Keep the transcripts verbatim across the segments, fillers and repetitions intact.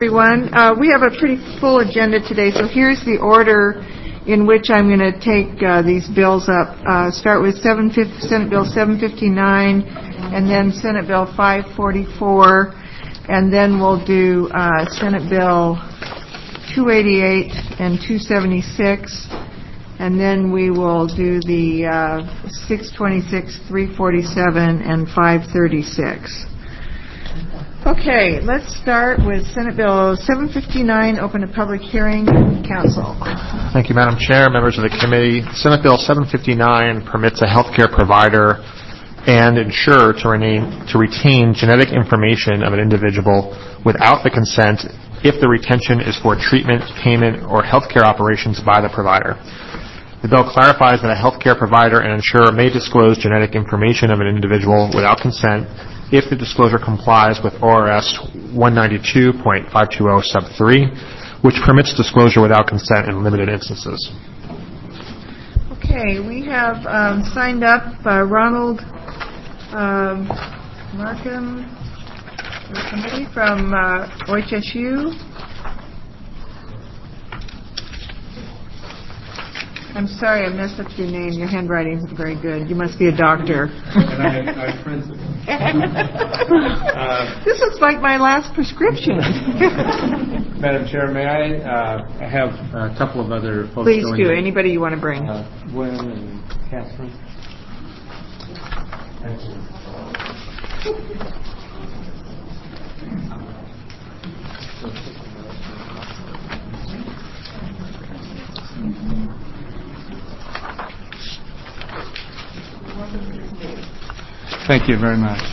Everyone, uh, we have a pretty full agenda today, so here's the order in which I'm going to take uh, these bills up. Uh, start with Senate Bill seven fifty-nine, and then Senate Bill five forty-four, and then we'll do uh, Senate Bill two eighty-eight and two seventy-six, and then we will do the uh, six twenty-six, three forty-seven, and five thirty-six. Okay, let's start with Senate Bill seven fifty-nine, open a public hearing. Council. Thank you, Madam Chair, members of the committee. Senate Bill seven fifty-nine permits a healthcare provider and insurer to, rename, to retain genetic information of an individual without the consent if the retention is for treatment, payment, or healthcare operations by the provider. The bill clarifies that a healthcare provider and insurer may disclose genetic information of an individual without consent if the disclosure complies with O R S one ninety-two point five two zero sub three, which permits disclosure without consent in limited instances. Okay, we have um, signed up uh, Ronald um, Markham, somebody from uh, O H S U. I'm sorry, I messed up your name. Your handwriting isn't very good. You must be a doctor. And I, I printed it. uh, this is like my last prescription. Madam Chair, may I uh, have a couple of other folks? Please do. In. Anybody you want to bring. Uh, Gwen and Catherine. Thank you. Thank you very much.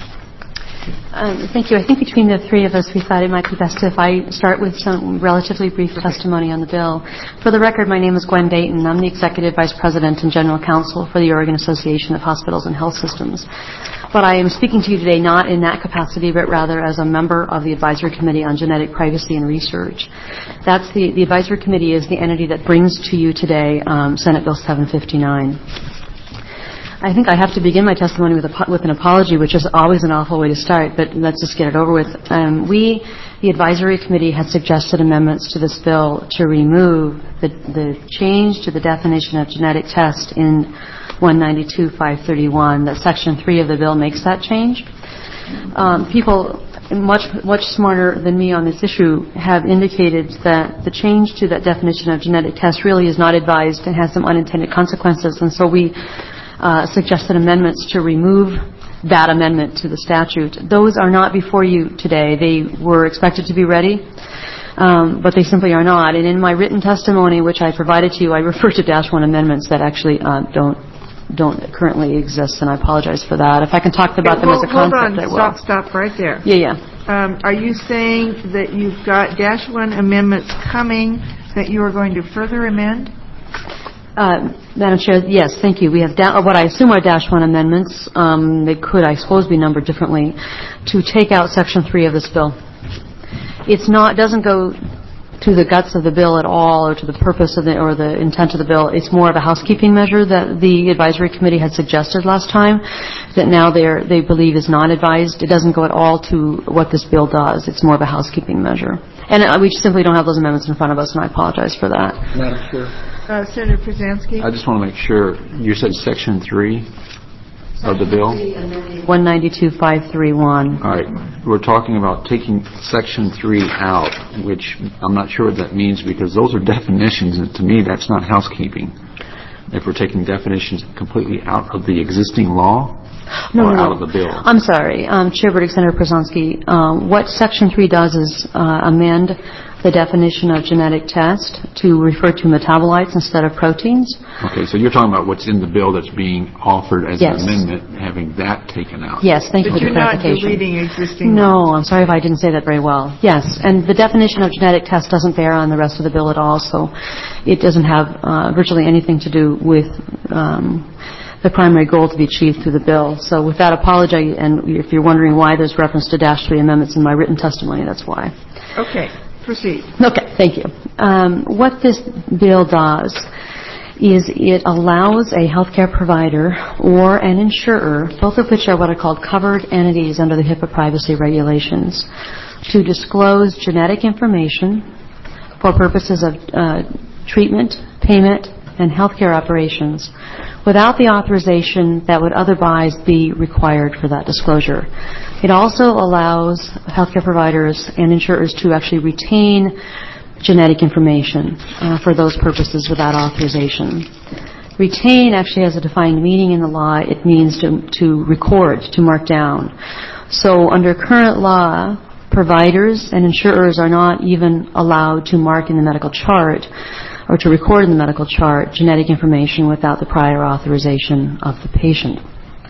Um, thank you. I think between the three of us, we thought it might be best if I start with some relatively brief testimony on the bill. For the record, my name is Gwen Dayton. I'm the Executive Vice President and General Counsel for the Oregon Association of Hospitals and Health Systems. But I am speaking to you today not in that capacity, but rather as a member of the Advisory Committee on Genetic Privacy and Research. That's the, the Advisory Committee is the entity that brings to you today um, Senate Bill seven fifty-nine. I think I have to begin my testimony with, a, with an apology, which is always an awful way to start, but let's just get it over with. Um, we, the Advisory Committee, had suggested amendments to this bill to remove the, the change to the definition of genetic test in one ninety-two point five thirty-one, that Section three of the bill makes that change. Um, people much, much smarter than me on this issue have indicated that the change to that definition of genetic test really is not advised and has some unintended consequences, and so we Uh, suggested amendments to remove that amendment to the statute. Those are not before you today. They were expected to be ready, um, but they simply are not. And in my written testimony, which I provided to you, I refer to dash one amendments that actually uh, don't don't currently exist, and I apologize for that. If I can talk about them hold, as a concept, hold on. I will. Stop, stop right there. Yeah, yeah. Um, are you saying that you've got dash one amendments coming that you are going to further amend? Uh, Madam Chair, yes, thank you. We have da- what I assume are dash one amendments. Um, they could, I suppose, be numbered differently to take out Section three of this bill. It's not doesn't go to the guts of the bill at all, or to the purpose of the or the intent of the bill. It's more of a housekeeping measure that the Advisory Committee had suggested last time, that now they they believe is not advised. It doesn't go at all to what this bill does. It's more of a housekeeping measure, and uh, we simply don't have those amendments in front of us, and I apologize for that. Madam Chair. Uh, Senator Przanski. I just want to make sure, you said Section three of the bill? one ninety-two point five thirty-one. All right. We're talking about taking Section three out, which I'm not sure what that means, because those are definitions, and to me that's not housekeeping. If we're taking definitions completely out of the existing law no, or no, out no. of the bill. I'm sorry. Um, Chair Burdick, Senator Przanski, um, what Section three does is uh, amend the definition of genetic test to refer to metabolites instead of proteins. Okay, so you're talking about what's in the bill that's being offered as yes. an amendment, having that taken out. Yes, thank but you for the But clarification. you're not deleting existing No, laws. I'm sorry if I didn't say that very well. Yes, and the definition of genetic test doesn't bear on the rest of the bill at all, so it doesn't have uh, virtually anything to do with um, the primary goal to be achieved through the bill. So with that apology, and if you're wondering why there's reference to dash three amendments in my written testimony, that's why. Okay, proceed. Okay, thank you. Um, what this bill does is it allows a healthcare provider or an insurer, both of which are what are called covered entities under the HIPAA privacy regulations, to disclose genetic information for purposes of uh, treatment, payment, and healthcare operations without the authorization that would otherwise be required for that disclosure. It also allows healthcare providers and insurers to actually retain genetic information uh, for those purposes without authorization. Retain actually has a defined meaning in the law. It means to, to record, to mark down. So under current law, providers and insurers are not even allowed to mark in the medical chart or to record in the medical chart genetic information without the prior authorization of the patient.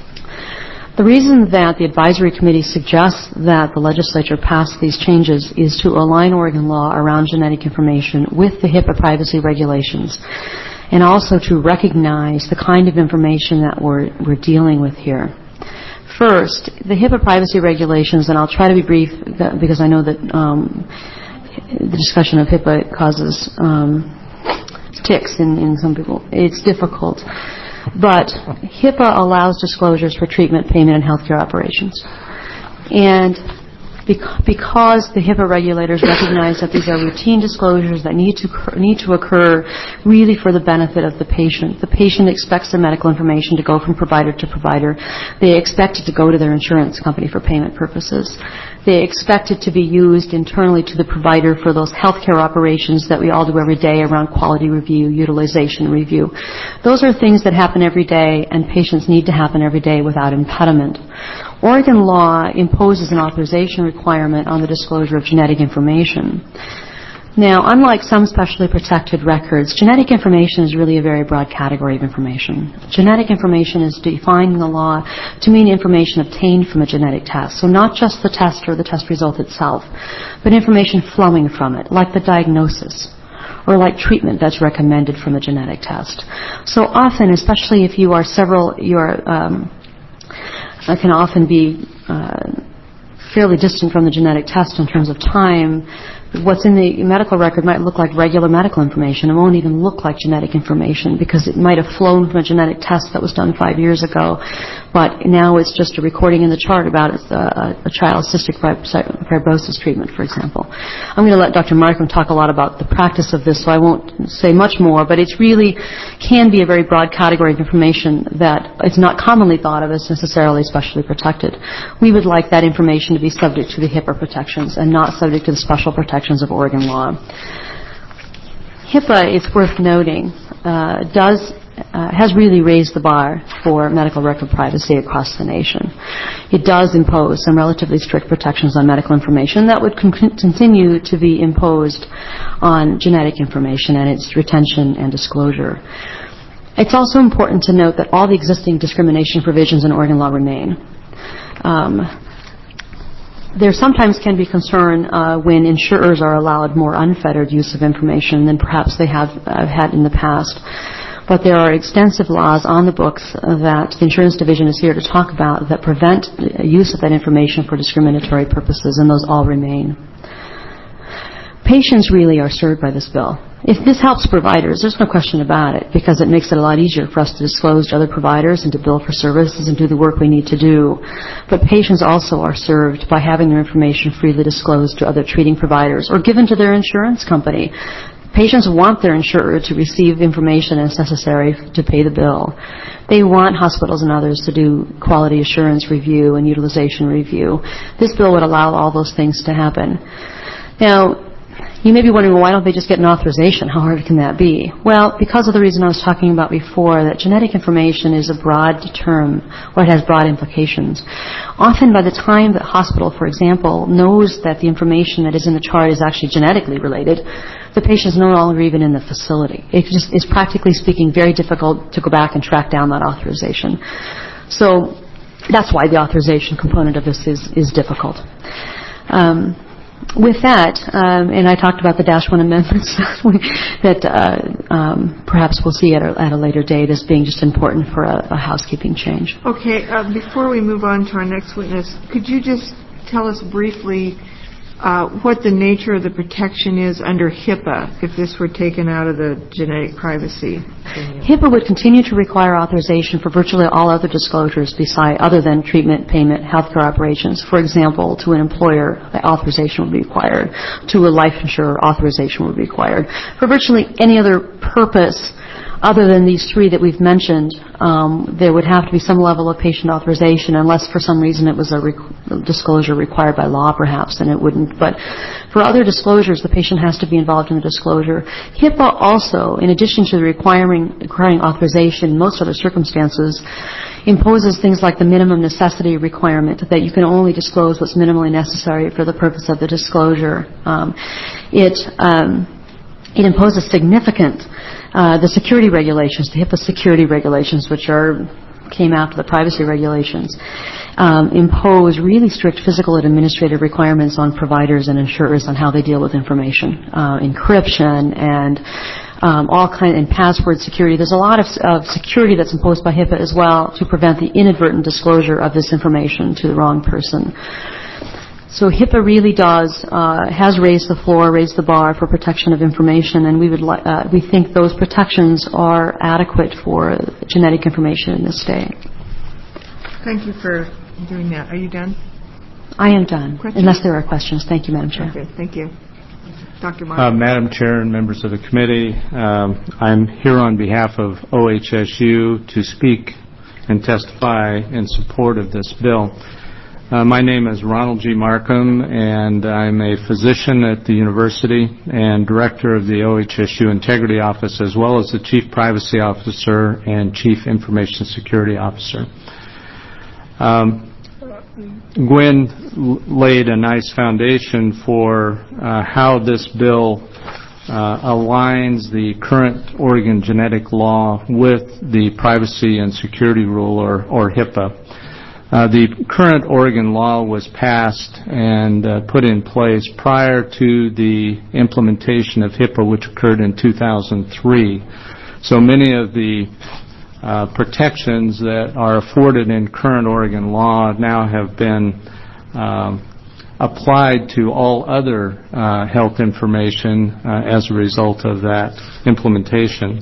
The reason that the advisory committee suggests that the legislature pass these changes is to align Oregon law around genetic information with the HIPAA privacy regulations, and also to recognize the kind of information that we're, we're dealing with here. First, the HIPAA privacy regulations, and I'll try to be brief because I know that um, the discussion of HIPAA causes um, tics in, in some people. It's difficult. But HIPAA allows disclosures for treatment, payment, and healthcare operations. And bec- because the HIPAA regulators recognize that these are routine disclosures that need to cur- need to occur really for the benefit of the patient. The patient expects their medical information to go from provider to provider. They expect it to go to their insurance company for payment purposes. They expect it to be used internally to the provider for those healthcare operations that we all do every day around quality review, utilization review. Those are things that happen every day, and patients need to happen every day without impediment. Oregon law imposes an authorization requirement on the disclosure of genetic information. Now, unlike some specially protected records, genetic information is really a very broad category of information. Genetic information is defined in the law to mean information obtained from a genetic test. So not just the test or the test result itself, but information flowing from it, like the diagnosis or like treatment that's recommended from a genetic test. So often, especially if you are several, you are, um, can often be uh, fairly distant from the genetic test in terms of time. What's in the medical record might look like regular medical information. It won't even look like genetic information because it might have flown from a genetic test that was done five years ago, but now it's just a recording in the chart about a, a child's cystic fibrosis treatment, for example. I'm going to let Doctor Markham talk a lot about the practice of this, so I won't say much more, but it's really can be a very broad category of information that is not commonly thought of as necessarily specially protected. We would like that information to be subject to the HIPAA protections and not subject to the special protections of Oregon law. HIPAA, it's worth noting, uh, does uh, has really raised the bar for medical record privacy across the nation. It does impose some relatively strict protections on medical information that would con- continue to be imposed on genetic information and its retention and disclosure. It's also important to note that all the existing discrimination provisions in Oregon law remain. Um, There sometimes can be concern uh, when insurers are allowed more unfettered use of information than perhaps they have uh, had in the past. But there are extensive laws on the books uh, that the Insurance Division is here to talk about that prevent use of that information for discriminatory purposes, and those all remain. Patients really are served by this bill. If this helps providers, there's no question about it, because it makes it a lot easier for us to disclose to other providers and to bill for services and do the work we need to do. But patients also are served by having their information freely disclosed to other treating providers or given to their insurance company. Patients want their insurer to receive information as necessary to pay the bill. They want hospitals and others to do quality assurance review and utilization review. This bill would allow all those things to happen. Now, you may be wondering, well, why don't they just get an authorization? How hard can that be? Well, because of the reason I was talking about before, that genetic information is a broad term, or it has broad implications. Often by the time the hospital, for example, knows that the information that is in the chart is actually genetically related, the patient is no longer even in the facility. It just is, practically speaking, very difficult to go back and track down that authorization. So that's why the authorization component of this is, is difficult. Um, With that, um, and I talked about the Dash one amendments that uh, um, perhaps we'll see at a, at a later date as being just important for a, a housekeeping change. Okay, uh, before we move on to our next witness, could you just tell us briefly uh, what the nature of the protection is under HIPAA if this were taken out of the genetic privacy. HIPAA would continue to require authorization for virtually all other disclosures beside other than treatment, payment, healthcare operations. For example, to an employer, authorization would be required. To a life insurer, authorization would be required. For virtually any other purpose other than these three that we've mentioned, um, there would have to be some level of patient authorization, unless for some reason it was a rec- disclosure required by law, perhaps, then it wouldn't. But for other disclosures, the patient has to be involved in the disclosure. HIPAA also, in addition to the requiring, requiring authorization in most other circumstances, imposes things like the minimum necessity requirement, that you can only disclose what's minimally necessary for the purpose of the disclosure. Um, it um, it imposes significant Uh, the security regulations, the HIPAA security regulations, which are came after the privacy regulations, um, impose really strict physical and administrative requirements on providers and insurers on how they deal with information, uh, encryption and um, all kind and password security. There's a lot of, of security that's imposed by HIPAA as well to prevent the inadvertent disclosure of this information to the wrong person. So HIPAA really does, uh, has raised the floor, raised the bar for protection of information, and we would li- uh, we think those protections are adequate for genetic information in this state. Thank you for doing that. Are you done? I am done, Questions? unless there are questions. Thank you, Madam Chair. Okay, thank you. Doctor Uh, Martin. Madam Chair and members of the committee, um, I'm here on behalf of O H S U to speak and testify in support of this bill. Uh, my name is Ronald G. Markham, and I'm a physician at the university and director of the O H S U Integrity Office, as well as the Chief Privacy Officer and Chief Information Security Officer. Um, Gwen l- laid a nice foundation for uh, how this bill uh, aligns the current Oregon genetic law with the privacy and security rule, or, or HIPAA. Uh, the current Oregon law was passed and uh, put in place prior to the implementation of HIPAA, which occurred in two thousand three. So many of the uh, protections that are afforded in current Oregon law now have been um, applied to all other uh, health information uh, as a result of that implementation.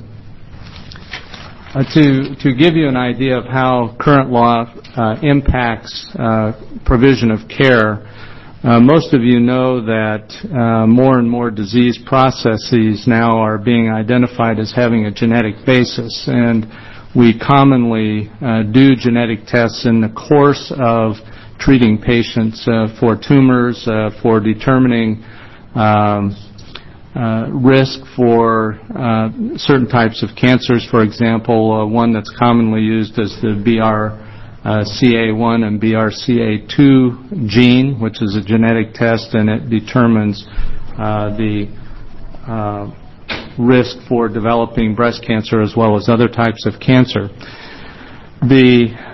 Uh, to, to give you an idea of how current law uh, impacts uh, provision of care, uh, most of you know that uh, more and more disease processes now are being identified as having a genetic basis, and we commonly uh, do genetic tests in the course of treating patients uh, for tumors, uh, for determining um, Uh, risk for uh, certain types of cancers. For example, uh, one that's commonly used is the B R C A one and B R C A two gene, which is a genetic test, and it determines uh, the uh, risk for developing breast cancer as well as other types of cancer. The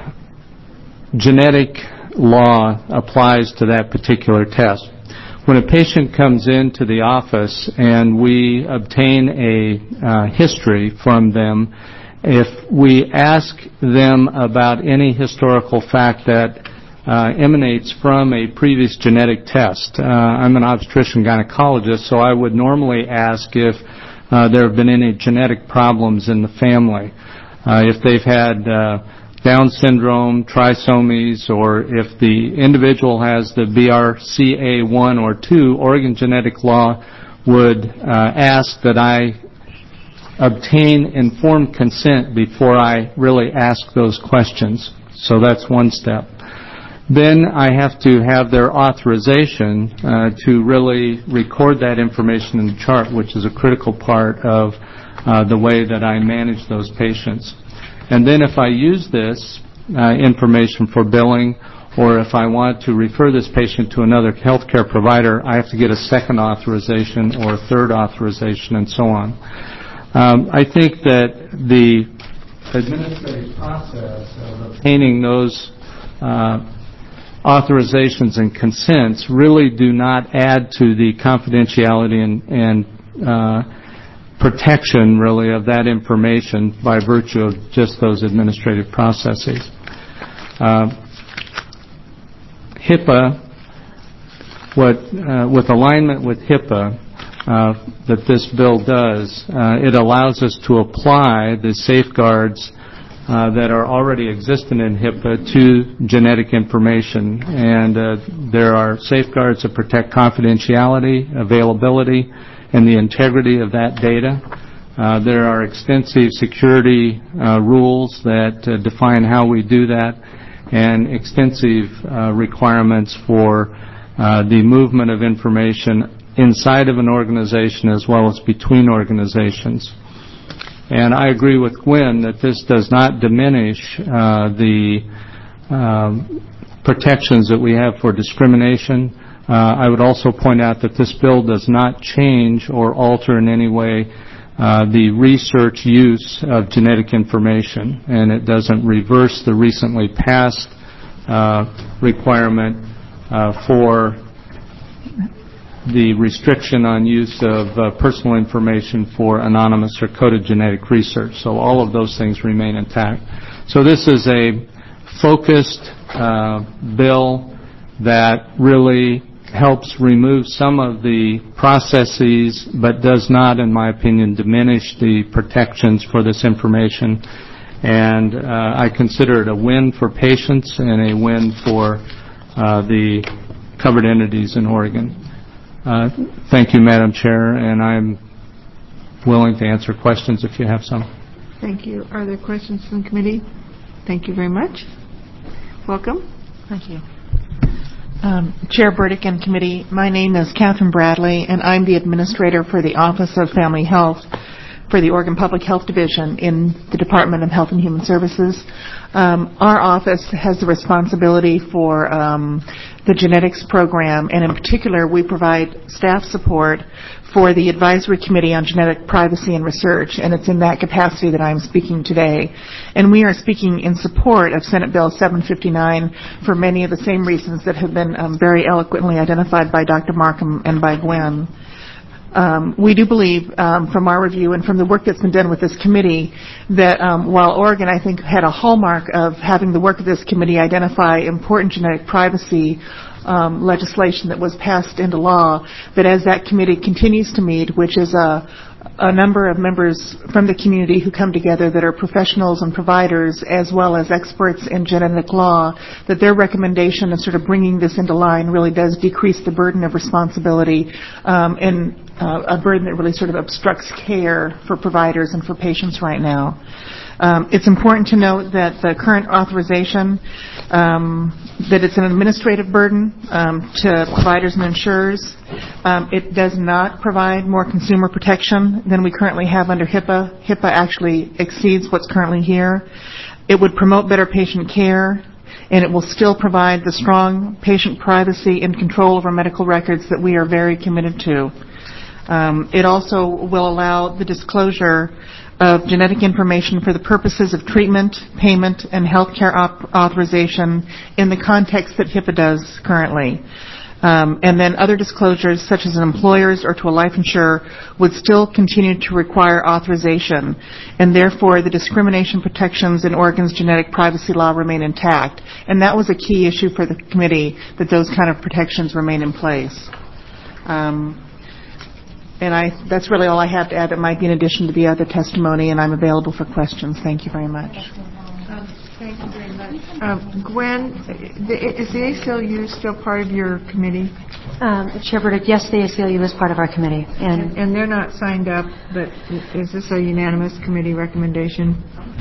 genetic law applies to that particular test. When a patient comes into the office and we obtain a uh, history from them, if we ask them about any historical fact that uh, emanates from a previous genetic test, uh, I'm an obstetrician gynecologist, so I would normally ask if uh, there have been any genetic problems in the family. Uh, if they've had uh, Down syndrome, trisomies, or if the individual has the B R C A one or two, Oregon genetic law would uh, ask that I obtain informed consent before I really ask those questions. So that's one step. Then I have to have their authorization uh, to really record that information in the chart, which is a critical part of uh, the way that I manage those patients. And then if I use this uh, information for billing, or if I want to refer this patient to another healthcare provider, I have to get a second authorization or a third authorization, and so on. Um, I think that the administrative process of obtaining those uh, authorizations and consents really do not add to the confidentiality and, and uh, protection, really, of that information by virtue of just those administrative processes. Uh, HIPAA what, uh, with alignment with HIPAA, uh, that this bill does, uh, it allows us to apply the safeguards uh, that are already existent in HIPAA to genetic information. And uh, there are safeguards that protect confidentiality, availability, and the integrity of that data. Uh, there are extensive security uh, rules that uh, define how we do that, and extensive uh, requirements for uh, the movement of information inside of an organization as well as between organizations. And I agree with Gwen that this does not diminish uh, the um, protections that we have for discrimination. Uh, I would also point out that this bill does not change or alter in any way uh, the research use of genetic information, and it doesn't reverse the recently passed uh, requirement uh, for the restriction on use of uh, personal information for anonymous or coded genetic research. So all of those things remain intact. So this is a focused uh, bill that really helps remove some of the processes, but does not, in my opinion, diminish the protections for this information. And uh, I consider it a win for patients and a win for uh, the covered entities in Oregon. Uh, thank you, Madam Chair, and I'm willing to answer questions if you have some. Thank you. Are there questions from the committee? Thank you very much. Welcome. Thank you. Um, Chair Burdick and committee, my name is Catherine Bradley, and I'm the administrator for the Office of Family Health for the Oregon Public Health Division in the Department of Health and Human Services. Um, our office has the responsibility for um, the genetics program, and in particular, we provide staff support for the Advisory Committee on Genetic Privacy and Research, and it's in that capacity that I'm speaking today. And we are speaking in support of Senate Bill seven fifty-nine for many of the same reasons that have been um, very eloquently identified by Doctor Markham and by Gwen. Um, we do believe, um, from our review and from the work that's been done with this committee, that um, while Oregon, I think, had a hallmark of having the work of this committee identify important genetic privacy um, legislation that was passed into law, that as that committee continues to meet, which is a, a number of members from the community who come together that are professionals and providers as well as experts in genetic law, that their recommendation of sort of bringing this into line really does decrease the burden of responsibility um, and uh, a burden that really sort of obstructs care for providers and for patients right now. Um, it's important to note that the current authorization, um, that it's an administrative burden um, to providers and insurers. Um, it does not provide more consumer protection than we currently have under HIPAA. HIPAA actually exceeds what's currently here. It would promote better patient care, and it will still provide the strong patient privacy and control over medical records that we are very committed to. Um, it also will allow the disclosure of genetic information for the purposes of treatment, payment, and health care op- authorization in the context that HIPAA does currently. Um, and then other disclosures, such as an employer's or to a life insurer, would still continue to require authorization, and therefore the discrimination protections in Oregon's genetic privacy law remain intact. And that was a key issue for the committee, that those kind of protections remain in place. Um, And I, that's really all I have to add. That might be in addition to the other testimony, and I'm available for questions. Thank you very much. Um, thank you very much. Um, Gwen, the, is the A C L U still part of your committee? Um, Chair Burdick, yes, the A C L U is part of our committee. And, and, and they're not signed up, but is this a unanimous committee recommendation?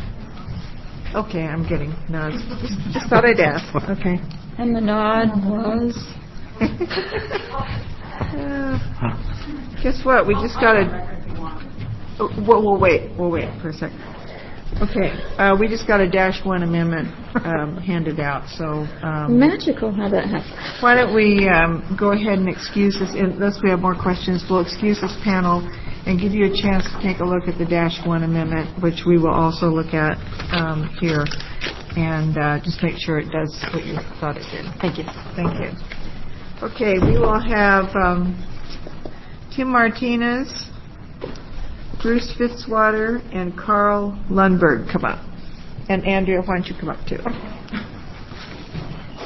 Okay, I'm getting nods. Just, just thought I'd ask. Okay. And the nod was? uh, Guess what? We just got a. Oh, we'll, we'll wait. We'll wait for a second. Okay. Uh, we just got a dash one amendment um, handed out. So. Um, Magical how that happened. Why don't we um, go ahead and excuse this? Unless we have more questions, we'll excuse this panel and give you a chance to take a look at the dash one amendment, which we will also look at um, here, and uh, just make sure it does what you thought it did. Thank you. Thank you. Okay. We will have. Um, Tim Martinez, Bruce Fitzwater, and Carl Lundberg come up. And Andrea, why don't you come up too?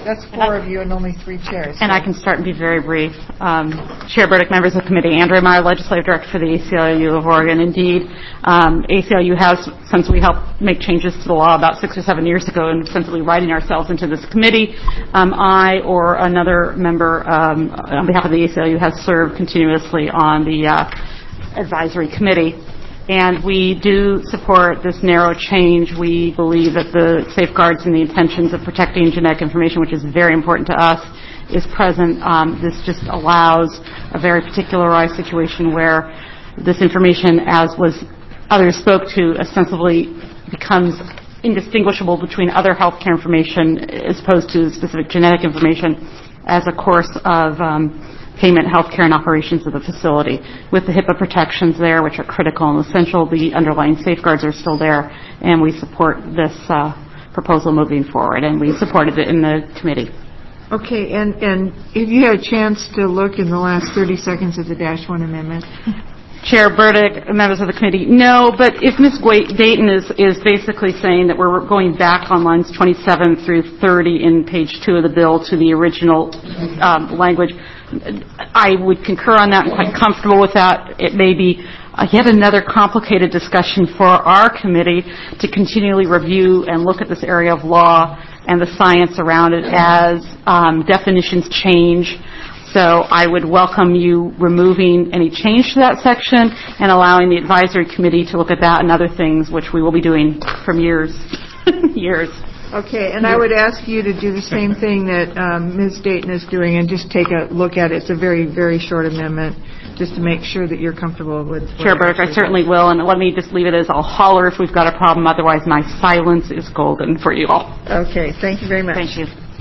That's four of you and only three chairs. And I can start and be very brief. Um, Chair Burdick, members of the committee, Andrea Meyer, Legislative Director for the A C L U of Oregon. Indeed, um, A C L U has, since we helped make changes to the law about six or seven years ago and simply writing ourselves into this committee, um, I or another member um, on behalf of the A C L U has served continuously on the uh, advisory committee. And we do support this narrow change. We believe that the safeguards and the intentions of protecting genetic information, which is very important to us, is present. Um, this just allows a very particularized situation where this information, as was others spoke to, ostensibly becomes indistinguishable between other healthcare information as opposed to specific genetic information as a course of um, payment, healthcare, and operations of the facility. With the HIPAA protections there, which are critical and essential, the underlying safeguards are still there, and we support this uh, proposal moving forward, and we supported it in the committee. Okay, and, and if you had a chance to look in the last thirty seconds at the Dash one amendment? Chair Burdick, members of the committee, no, but if Miz Dayton is, is basically saying that we're going back on lines twenty-seven through thirty in page two of the bill to the original um, language, I would concur on that and quite comfortable with that. It may be uh, yet another complicated discussion for our committee to continually review and look at this area of law and the science around it as um, definitions change. So I would welcome you removing any change to that section and allowing the advisory committee to look at that and other things, which we will be doing from years, years. Okay, and I would ask you to do the same thing that um, Miz Dayton is doing and just take a look at it. It's a very, very short amendment, just to make sure that you're comfortable with it. Chair Burdick, I certainly will, and let me just leave it as I'll holler if we've got a problem. Otherwise, my silence is golden for you all. Okay, thank you very much. Thank you.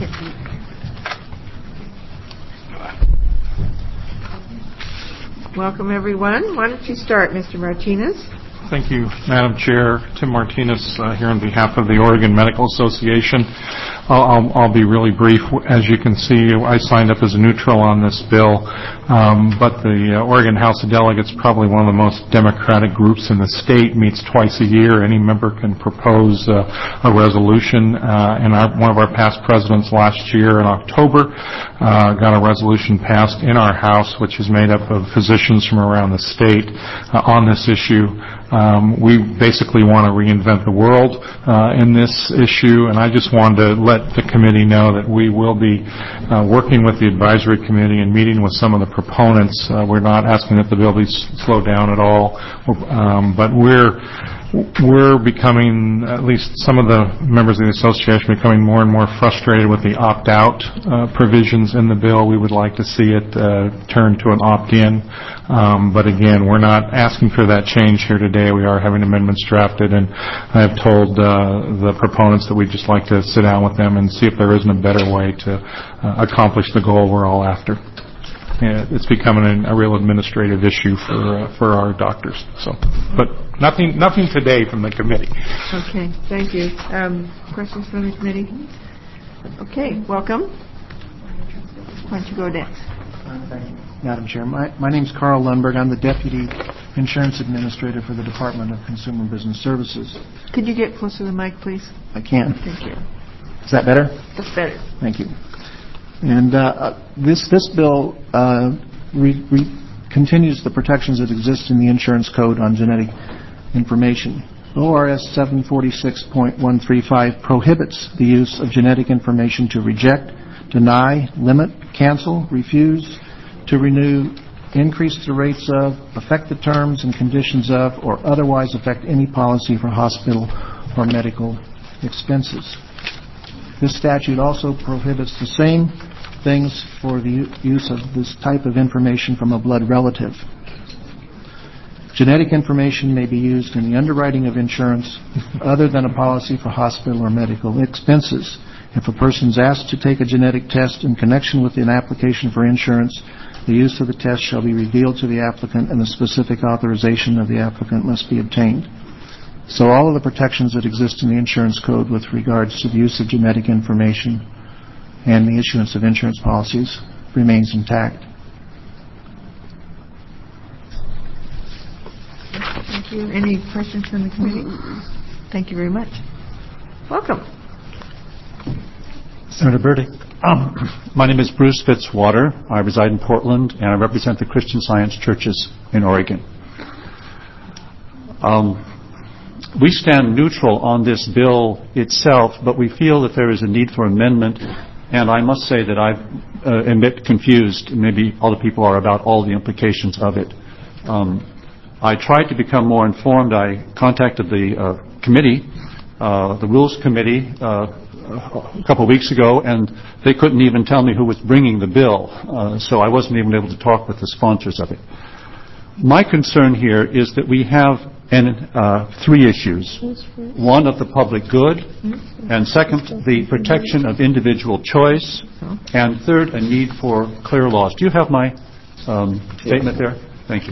Welcome, everyone. Why don't you start, Mister Martinez? Thank you, Madam Chair. Tim Martinez uh, here on behalf of the Oregon Medical Association. I'll, I'll, I'll be really brief. As you can see, I signed up as a neutral on this bill, um, but the uh, Oregon House of Delegates, probably one of the most democratic groups in the state, meets twice a year. Any member can propose uh, a resolution, uh, and our, one of our past presidents last year in October uh, got a resolution passed in our House, which is made up of physicians from around the state uh, on this issue. Um, we basically want to reinvent the world uh, in this issue, and I just wanted to let the committee know that we will be uh, working with the advisory committee and meeting with some of the proponents. Uh, we're not asking that the bill be s- slowed down at all, um, but we're we're becoming, at least some of the members of the association, becoming more and more frustrated with the opt-out uh, provisions in the bill. We would like to see it uh, turn to an opt-in. Um, but again, we're not asking for that change here today. We are having amendments drafted, and I have told uh, the proponents that we'd just like to sit down with them and see if there isn't a better way to uh, accomplish the goal we're all after. Yeah, it's becoming a real administrative issue for uh, for our doctors. So, but nothing nothing today from the committee. Okay, thank you. Um, questions from the committee? Okay, welcome. Why don't you go next? Thank you, Madam Chair. My, my name is Carl Lundberg. I'm the Deputy Insurance Administrator for the Department of Consumer Business Services. Could you get closer to the mic, please? I can. Thank you. Is that better? That's better. Thank you. And uh, this this bill uh, re, re continues the protections that exist in the insurance code on genetic information. O R S seven forty-six point one three five prohibits the use of genetic information to reject, deny, limit, cancel, refuse, to renew, increase the rates of, affect the terms and conditions of, or otherwise affect any policy for hospital or medical expenses. This statute also prohibits the same things for the use of this type of information from a blood relative. Genetic information may be used in the underwriting of insurance other than a policy for hospital or medical expenses. If a person is asked to take a genetic test in connection with an application for insurance, the use of the test shall be revealed to the applicant, and the specific authorization of the applicant must be obtained. So all of the protections that exist in the insurance code with regards to the use of genetic information and the issuance of insurance policies remains intact. Thank you. Any questions from the committee? Thank you very much. Welcome. Senator Burdick. Um, my name is Bruce Fitzwater. I reside in Portland, and I represent the Christian Science churches in Oregon. Um, we stand neutral on this bill itself, but we feel that there is a need for amendment, and I must say that I uh, am a bit confused, maybe all the people are, about all the implications of it. Um, I tried to become more informed. I contacted the uh, committee, uh, the Rules Committee, uh, a couple of weeks ago, and they couldn't even tell me who was bringing the bill, uh, so I wasn't even able to talk with the sponsors of it. My concern here is that we have an, uh, three issues. One, of the public good, and second, the protection of individual choice, and third, a need for clear laws. Do you have my um, statement there? Thank you.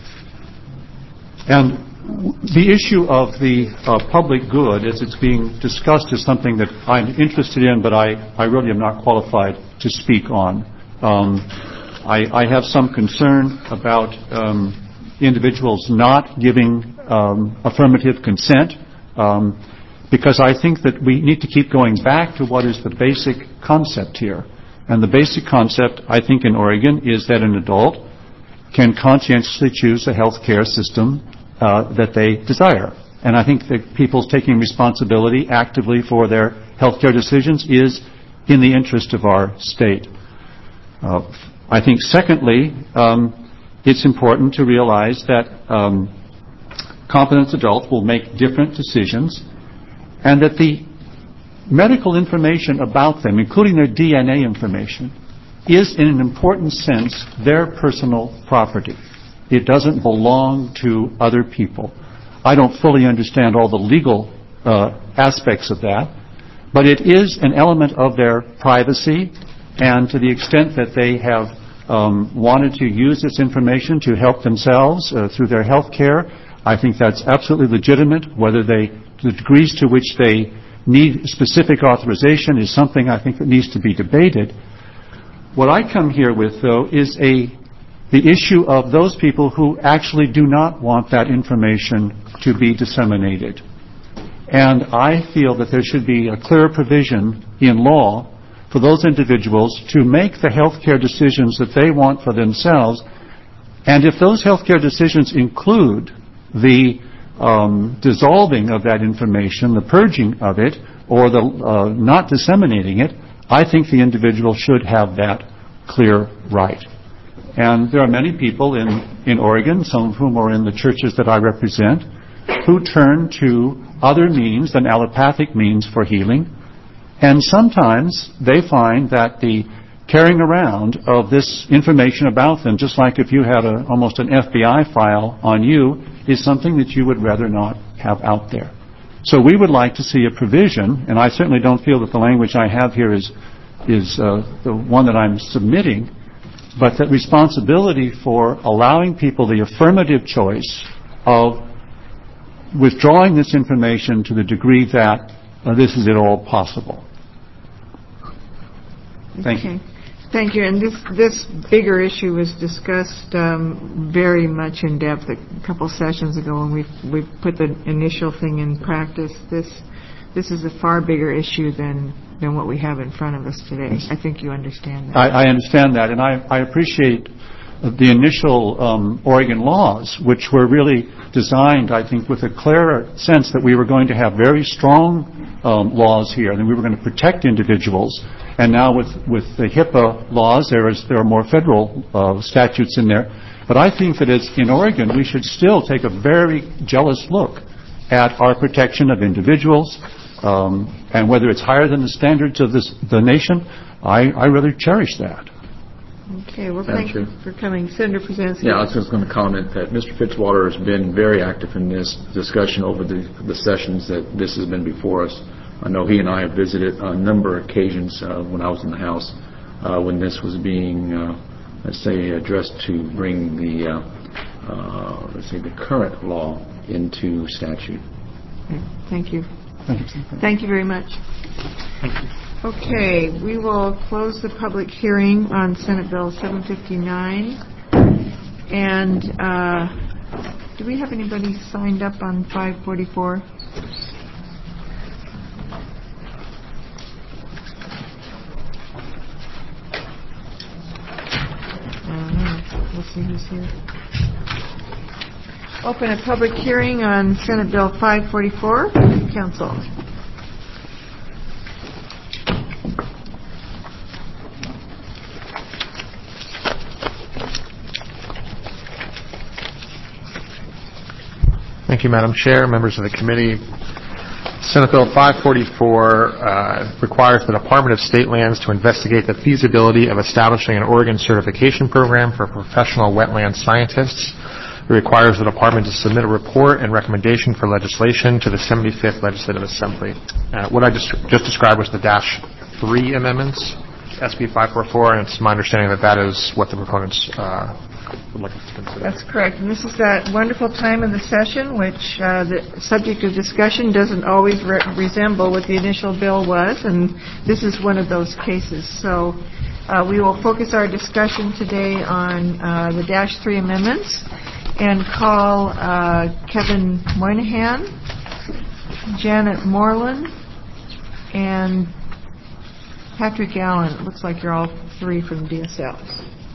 And the issue of the uh, public good, as it's being discussed, is something that I'm interested in, but I, I really am not qualified to speak on. Um, I, I have some concern about um, individuals not giving um, affirmative consent, um, because I think that we need to keep going back to what is the basic concept here. And the basic concept, I think, in Oregon is that an adult can conscientiously choose a health care system Uh, that they desire. And I think that people's taking responsibility actively for their health care decisions is in the interest of our state. Uh, I think, secondly, um, it's important to realize that um, competent adults will make different decisions, and that the medical information about them, including their D N A information, is in an important sense their personal property. It doesn't belong to other people. I don't fully understand all the legal uh, aspects of that, but it is an element of their privacy, and to the extent that they have um, wanted to use this information to help themselves uh, through their health care, I think that's absolutely legitimate. Whether they, the degrees to which they need specific authorization is something I think that needs to be debated. What I come here with, though, is a the issue of those people who actually do not want that information to be disseminated. And I feel that there should be a clear provision in law for those individuals to make the health care decisions that they want for themselves. And if those health care decisions include the um, dissolving of that information, the purging of it, or the uh, not disseminating it, I think the individual should have that clear right. And there are many people in, in Oregon, some of whom are in the churches that I represent, who turn to other means than allopathic means for healing. And sometimes they find that the carrying around of this information about them, just like if you had a, almost an F B I file on you, is something that you would rather not have out there. So we would like to see a provision, and I certainly don't feel that the language I have here is, is uh, the one that I'm submitting, but that responsibility for allowing people the affirmative choice of withdrawing this information to the degree that uh, this is at all possible. Thank okay. you. Thank you. And this this bigger issue was discussed um, very much in depth a couple sessions ago when we we put the initial thing in practice. This this is a far bigger issue than than what we have in front of us today. I think you understand that. I, I understand that, and I, I appreciate the initial um, Oregon laws, which were really designed, I think, with a clear sense that we were going to have very strong um, laws here, and that we were going to protect individuals. And now with, with the HIPAA laws, there is there are more federal uh, statutes in there. But I think that as in Oregon, we should still take a very jealous look at our protection of individuals. Um, and whether it's higher than the standards of this, the nation, I, I really cherish that. Okay, well, Madam thank Chair. you for coming. Senator Brzezinski. Yeah, I was just going to comment that Mister Fitzwater has been very active in this discussion over the, the sessions that this has been before us. I know he and I have visited a number of occasions uh, when I was in the House uh, when this was being, uh, let's say, addressed to bring the, uh, uh, let's say, the current law into statute. Okay, thank you. Thank you. Thank you very much. Thank you. Okay, we will close the public hearing on Senate Bill seven fifty-nine. And uh, do we have anybody signed up on five forty-four? see who's here. Open a public hearing on Senate Bill five forty-four. Council. Thank you, Madam Chair, members of the committee. Senate Bill five forty-four uh, requires the Department of State Lands to investigate the feasibility of establishing an Oregon certification program for professional wetland scientists. It requires the department to submit a report and recommendation for legislation to the seventy-fifth Legislative Assembly. Uh, what I just, just described was the Dash three amendments, S B five forty-four, and it's my understanding that that is what the proponents uh, would like us to consider. That's correct. And this is that wonderful time of the session which uh, the subject of discussion doesn't always re- resemble what the initial bill was, and this is one of those cases. So uh, we will focus our discussion today on uh, the Dash three amendments and call uh, Kevin Moynihan, Janet Moreland, and Patrick Allen. It looks like you're all three from D S L.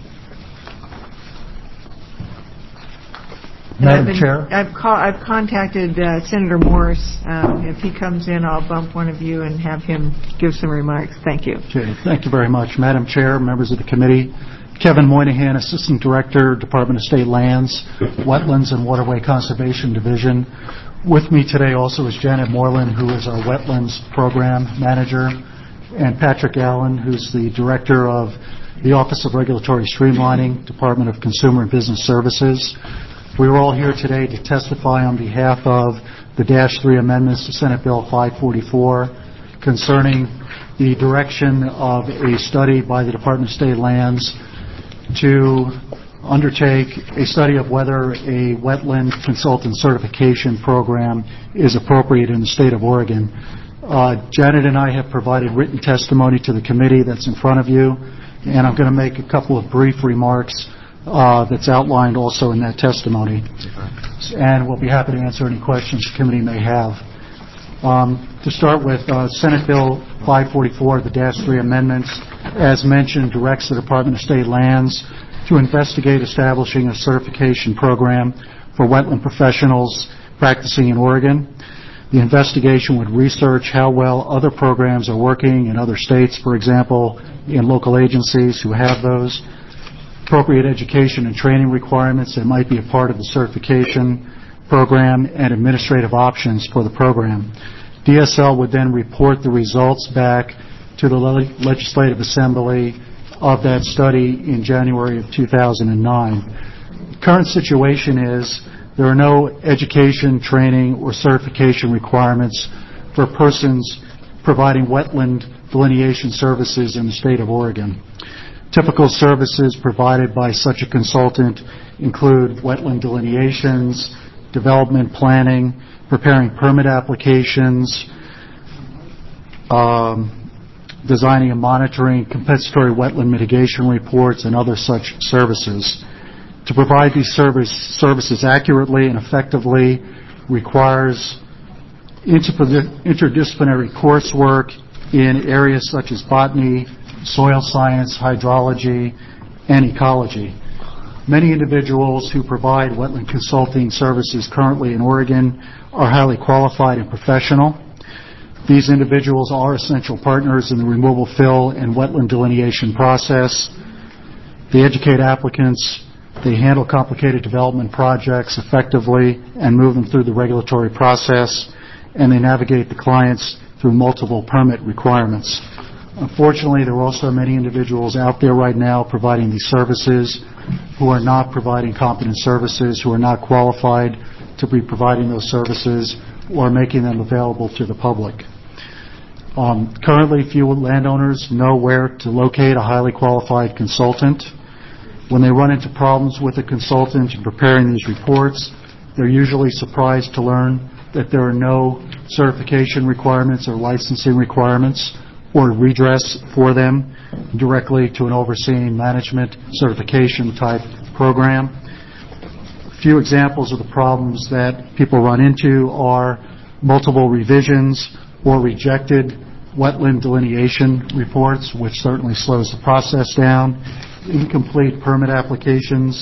Madam I've been, Chair. I've, call, I've contacted uh, Senator Morris. Um, if he comes in, I'll bump one of you and have him give some remarks. Thank you. Okay, thank you very much. Madam Chair, members of the committee, Kevin Moynihan, Assistant Director, Department of State Lands, Wetlands and Waterway Conservation Division. With me today also is Janet Moreland, who is our Wetlands Program Manager, and Patrick Allen, who's the Director of the Office of Regulatory Streamlining, Department of Consumer and Business Services. We are all here today to testify on behalf of the Dash three amendments to Senate Bill five forty-four concerning the direction of a study by the Department of State Lands to undertake a study of whether a wetland consultant certification program is appropriate in the state of Oregon. Uh, Janet and I have provided written testimony to the committee that's in front of you, and I'm going to make a couple of brief remarks uh, that's outlined also in that testimony. And we'll be happy to answer any questions the committee may have. Um, to start with, uh, Senate Bill five forty-four, the Dash three amendments, as mentioned, directs the Department of State Lands to investigate establishing a certification program for wetland professionals practicing in Oregon. The investigation would research how well other programs are working in other states, for example, in local agencies who have those, appropriate education and training requirements that might be a part of the certification program, and administrative options for the program. D S L would then report the results back to the Le- Legislative Assembly of that study in January of two thousand nine. The current situation is there are no education, training, or certification requirements for persons providing wetland delineation services in the state of Oregon. Typical services provided by such a consultant include wetland delineations, development planning, preparing permit applications, um, designing and monitoring compensatory wetland mitigation reports, and other such services. To provide these service, services accurately and effectively requires interdisciplinary coursework in areas such as botany, soil science, hydrology, and ecology. Many individuals who provide wetland consulting services currently in Oregon are highly qualified and professional. These individuals are essential partners in the removal, fill, and wetland delineation process. They educate applicants, they handle complicated development projects effectively and move them through the regulatory process, and they navigate the clients through multiple permit requirements. Unfortunately, there are also many individuals out there right now providing these services who are not providing competent services, who are not qualified to be providing those services, or making them available to the public. Um, currently, few landowners know where to locate a highly qualified consultant. When they run into problems with a consultant in preparing these reports, they're usually surprised to learn that there are no certification requirements or licensing requirements or redress for them directly to an overseeing management certification type program. A few examples of the problems that people run into are multiple revisions or rejected wetland delineation reports, which certainly slows the process down, incomplete permit applications,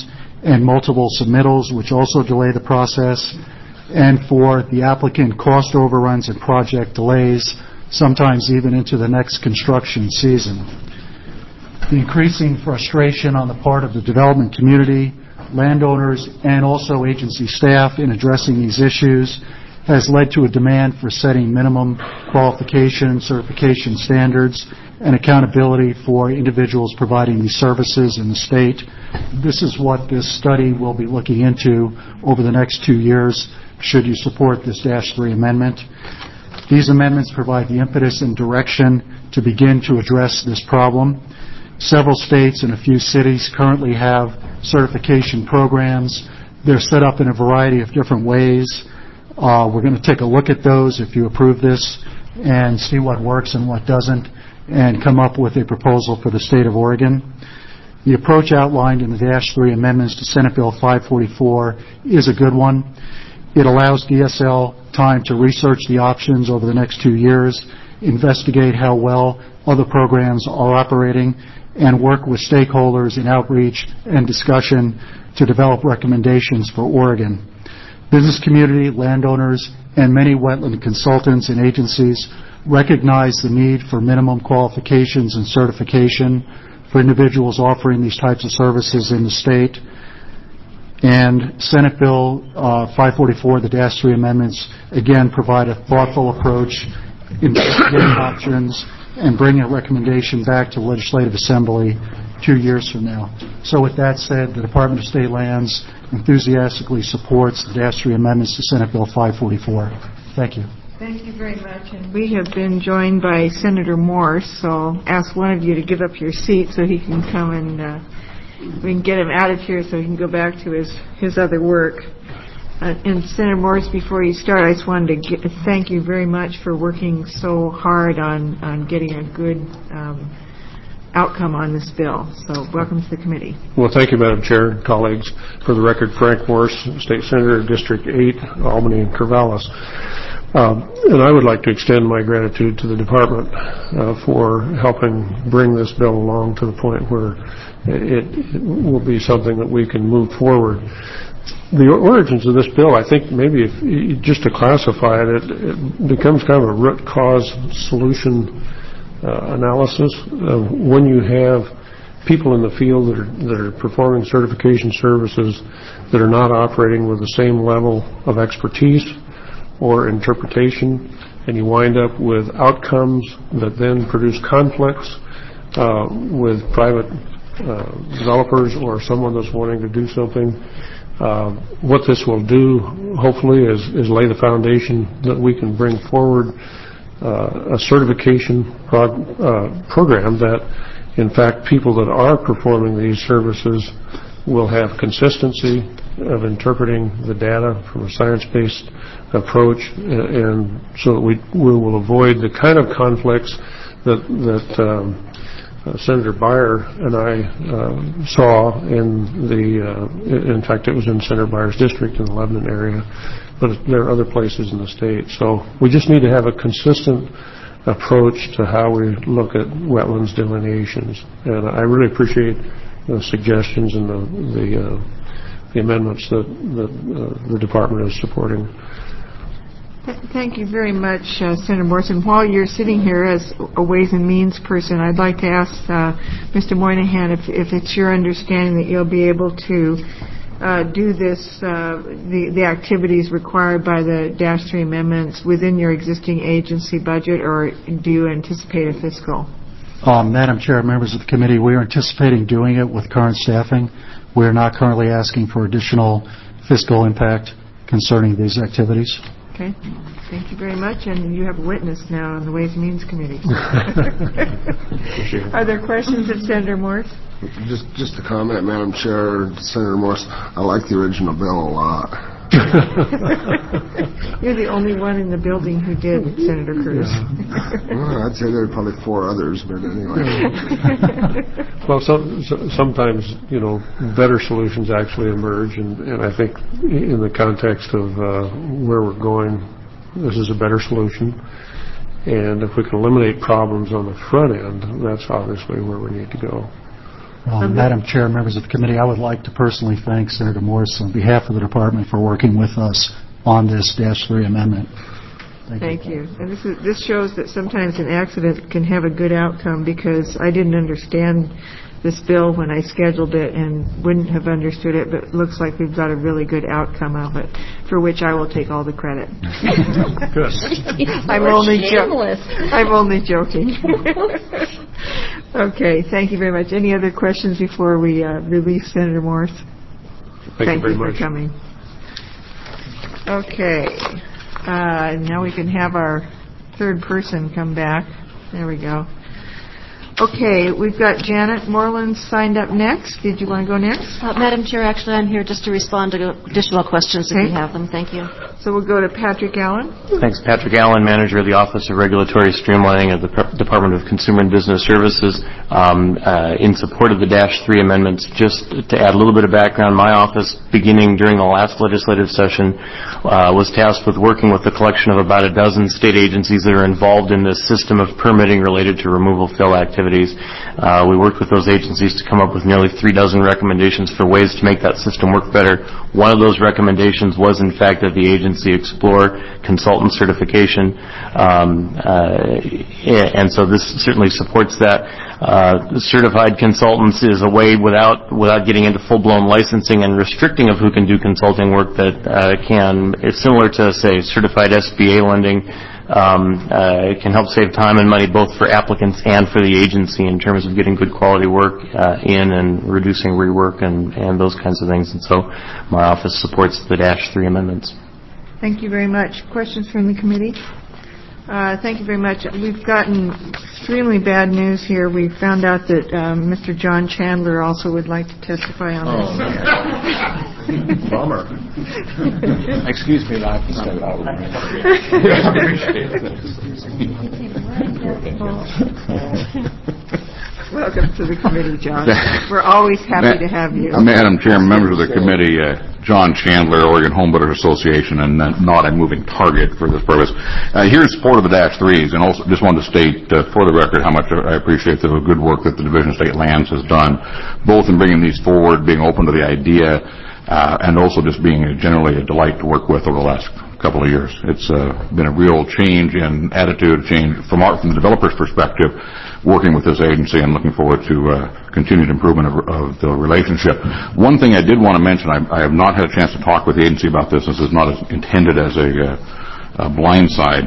and multiple submittals, which also delay the process, and for the applicant cost overruns and project delays, sometimes even into the next construction season. The increasing frustration on the part of the development community, landowners, and also agency staff in addressing these issues has led to a demand for setting minimum qualification, certification standards, and accountability for individuals providing these services in the state. This is what this study will be looking into over the next two years, should you support this Dash three amendment. These amendments provide the impetus and direction to begin to address this problem. Several states and a few cities currently have certification programs. They're set up in a variety of different ways. Uh, we're going to take a look at those if you approve this and see what works and what doesn't, and come up with a proposal for the state of Oregon. The approach outlined in the Dash three amendments to Senate Bill five forty-four is a good one. It allows D S L time to research the options over the next two years, investigate how well other programs are operating, and work with stakeholders in outreach and discussion to develop recommendations for Oregon. Business community, landowners, and many wetland consultants and agencies recognize the need for minimum qualifications and certification for individuals offering these types of services in the state. And Senate Bill uh, five forty-four, the Dash three amendments, again provide a thoughtful approach, investigate options, and bring a recommendation back to the Legislative Assembly two years from now. So with that said, the Department of State Lands enthusiastically supports the Dash three amendments to Senate Bill five forty-four. Thank you. Thank you very much. And we have been joined by Senator Morse, so I'll ask one of you to give up your seat so he can come and uh, we can get him out of here so he can go back to his, his other work. Uh, and Senator Morse, before you start, I just wanted to get, thank you very much for working so hard on, on getting a good um, outcome on this bill. So welcome to the committee. Well, thank you, Madam Chair and colleagues. For the record, Frank Morse, State Senator, District eight, Albany and Corvallis. Um, and I would like to extend my gratitude to the Department uh, for helping bring this bill along to the point where it, it will be something that we can move forward. The origins of this bill, I think maybe if, just to classify it, it, it becomes kind of a root cause solution uh, analysis. Uh, when you have people in the field that are, that are performing certification services that are not operating with the same level of expertise or interpretation, and you wind up with outcomes that then produce conflicts uh, with private uh, developers or someone that's wanting to do something. Uh, what this will do, hopefully, is, is lay the foundation that we can bring forward uh, a certification prog uh, program that, in fact, people that are performing these services will have consistency of interpreting the data from a science-based approach, and so that we, we will avoid the kind of conflicts that, that um, uh, Senator Beyer and I uh, saw in the, uh, in fact, it was in Senator Beyer's district in the Lebanon area, but there are other places in the state. So we just need to have a consistent approach to how we look at wetlands delineations. And I really appreciate the suggestions and the, the, uh, the amendments that, that uh, the Department is supporting. Thank you very much, uh, Senator Morrison. While you're sitting here as a Ways and Means person, I'd like to ask uh, Mister Moynihan if, if it's your understanding that you'll be able to uh, do this, uh, the, the activities required by the Dash three amendments within your existing agency budget, or do you anticipate a fiscal? Um, Madam Chair, members of the committee, we are anticipating doing it with current staffing. We are not currently asking for additional fiscal impact concerning these activities. Okay. Thank you very much. And you have a witness now on the Ways and Means Committee. Are there questions of Senator Morse? Just, just a comment, Madam Chair, Senator Morse. I like the original bill a lot. You're the only one in the building who did, Senator Cruz. Yeah. Well, I'd say there are probably four others, but anyway. Well, some, so, sometimes, you know, better solutions actually emerge, and, and I think in the context of uh, where we're going, this is a better solution. And if we can eliminate problems on the front end, that's obviously where we need to go. Um, Madam Chair, members of the committee, I would like to personally thank Senator Morse on behalf of the department for working with us on this Dash three amendment. Thank, Thank you. you. And this is, this shows that sometimes an accident can have a good outcome, because I didn't understand this bill when I scheduled it and wouldn't have understood it, but it looks like we've got a really good outcome of it, for which I will take all the credit. Good. I'm only jo- I'm only joking. Okay, thank you very much. Any other questions before we uh, release Senator Morse? Thank, thank you very you for much. coming. Okay. Uh, now we can have our third person come back. There we go. Okay, we've got Janet Moreland signed up next. Did you want to go next? Uh, Madam Chair, actually, I'm here just to respond to additional questions okay. if you have them. Thank you. So we'll go to Patrick Allen. Thanks. Patrick Allen, Manager of the Office of Regulatory Streamlining of the Department of Consumer and Business Services. Um, uh, in support of the Dash three amendments, just to add a little bit of background, my office, beginning during the last legislative session, uh, was tasked with working with a collection of about a dozen state agencies that are involved in this system of permitting related to removal fill activities. Uh, we worked with those agencies to come up with nearly three dozen recommendations for ways to make that system work better. One of those recommendations was, in fact, that the agency explore consultant certification, um, uh, and so this certainly supports that. Uh, certified consultants is a way, without without getting into full-blown licensing and restricting of who can do consulting work, that uh, can, it's similar to, say, certified S B A lending. Um, uh, it can help save time and money both for applicants and for the agency in terms of getting good quality work uh, in and reducing rework and, and those kinds of things. And so my office supports the Dash three amendments. Thank you very much. Questions from the committee? Uh, thank you very much. We've gotten extremely bad news here. We found out that um, Mister John Chandler also would like to testify on oh. this. Bummer. Excuse me, I have to step out. Welcome to the committee, John. We're always happy Ma- to have you. Madam Chair, members of the committee, uh, John Chandler, Oregon Home Builders Association, and uh, not a moving target for this purpose. Uh, here in support of the Dash threes, and also just wanted to state uh, for the record how much I appreciate the good work that the Division of State Lands has done, both in bringing these forward, being open to the idea, uh, and also just being a, generally a delight to work with over the last couple of years. It's uh, been a real change in attitude, change from our, from the developer's perspective, working with this agency, and looking forward to uh, continued improvement of, of the relationship. One thing I did want to mention, I, I have not had a chance to talk with the agency about this. This is not as intended as a, uh, a blind side.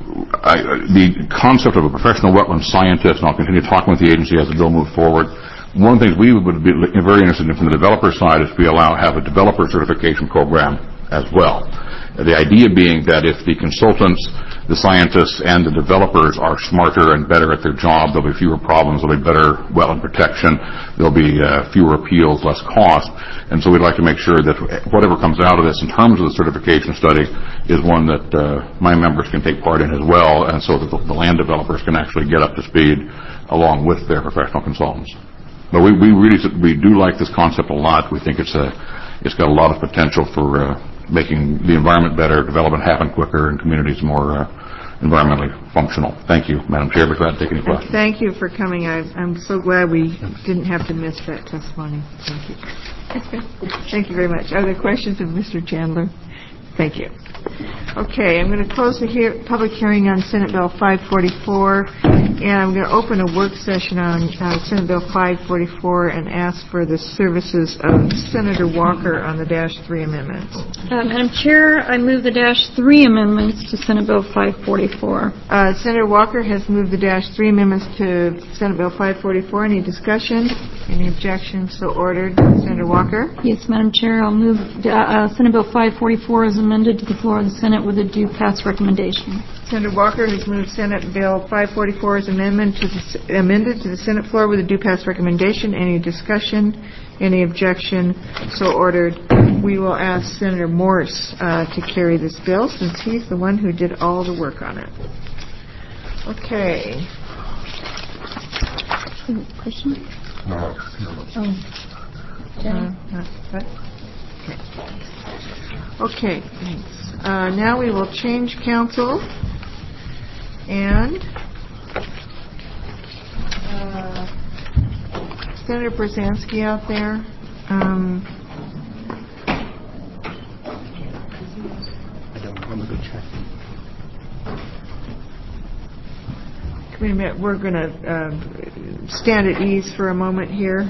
I, the concept of a professional wetland scientist, and I'll continue talking with the agency as the bill moves forward. One of the things we would be very interested in from the developer side is we allow have a developer certification program as well. The idea being that if the consultants, the scientists, and the developers are smarter and better at their job, there'll be fewer problems, there'll be better wetland protection, there'll be uh, fewer appeals, less cost. And so we'd like to make sure that whatever comes out of this in terms of the certification study is one that uh, my members can take part in as well, and so that the, the land developers can actually get up to speed along with their professional consultants. But we, we really we do like this concept a lot. We think it's a it's got a lot of potential for uh, making the environment better, development happen quicker, and communities more uh, environmentally functional. Thank you, Madam Chair. We're glad to take any questions. Thank you for coming. I, I'm so glad we didn't have to miss that testimony. Thank you. Thank you very much. Are there questions of Mister Chandler? Thank you. Okay, I'm going to close the hear- public hearing on Senate Bill five forty-four, and I'm going to open a work session on uh, Senate Bill five forty-four and ask for the services of Senator Walker on the Dash three amendments. Uh, Madam Chair, I move the Dash three amendments to Senate Bill five forty-four. Uh, Senator Walker has moved the Dash three amendments to Senate Bill five forty-four. Any discussion? Any objections? So ordered. Senator Walker? Yes, Madam Chair, I'll move uh, uh, Senate Bill five forty-four as amended to the floor of the Senate with a due pass recommendation. Senator Walker has moved Senate Bill five forty-four as amendment to the, amended to the Senate floor with a due pass recommendation. Any discussion? Any objection? So ordered. We will ask Senator Morse uh, to carry this bill since he's the one who did all the work on it. Okay. Question? No. Oh. Uh, what? Okay. Okay, thanks. Uh, now we will change counsel and uh, Senator Brzezinski out there? Um, I don't know. I'm a good check. Wait a minute. We're going to uh, stand at ease for a moment here.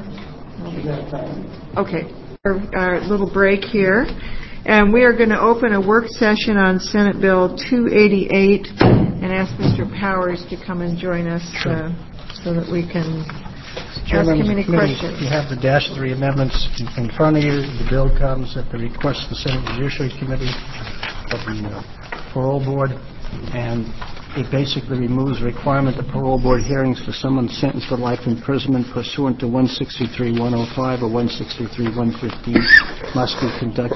Okay. Our, our little break here. And we are going to open a work session on Senate Bill two eighty-eight and ask Mister Powers to come and join us uh, so that we can ask him any questions. You have the dash three amendments in front of you. The bill comes at the request of the Senate Judiciary Committee of the uh, Parole Board, and it basically removes the requirement that parole board hearings for someone sentenced to life imprisonment pursuant to one sixty-three one oh five or one sixty-three one fifteen must be conducted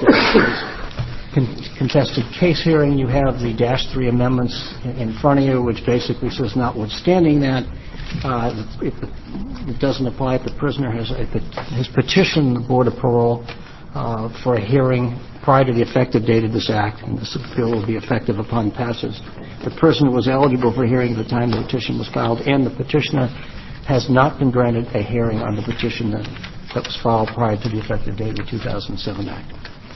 as con- contested case hearing. You have the dash three amendments in front of you, which basically says, notwithstanding that, uh, it, it doesn't apply if the prisoner has, a, has petitioned the Board of Parole uh, for a hearing prior to the effective date of this act, and this bill will be effective upon passage. The person was eligible for hearing at the time the petition was filed, and the petitioner has not been granted a hearing on the petition that, that was filed prior to the effective date of the two thousand seven Act.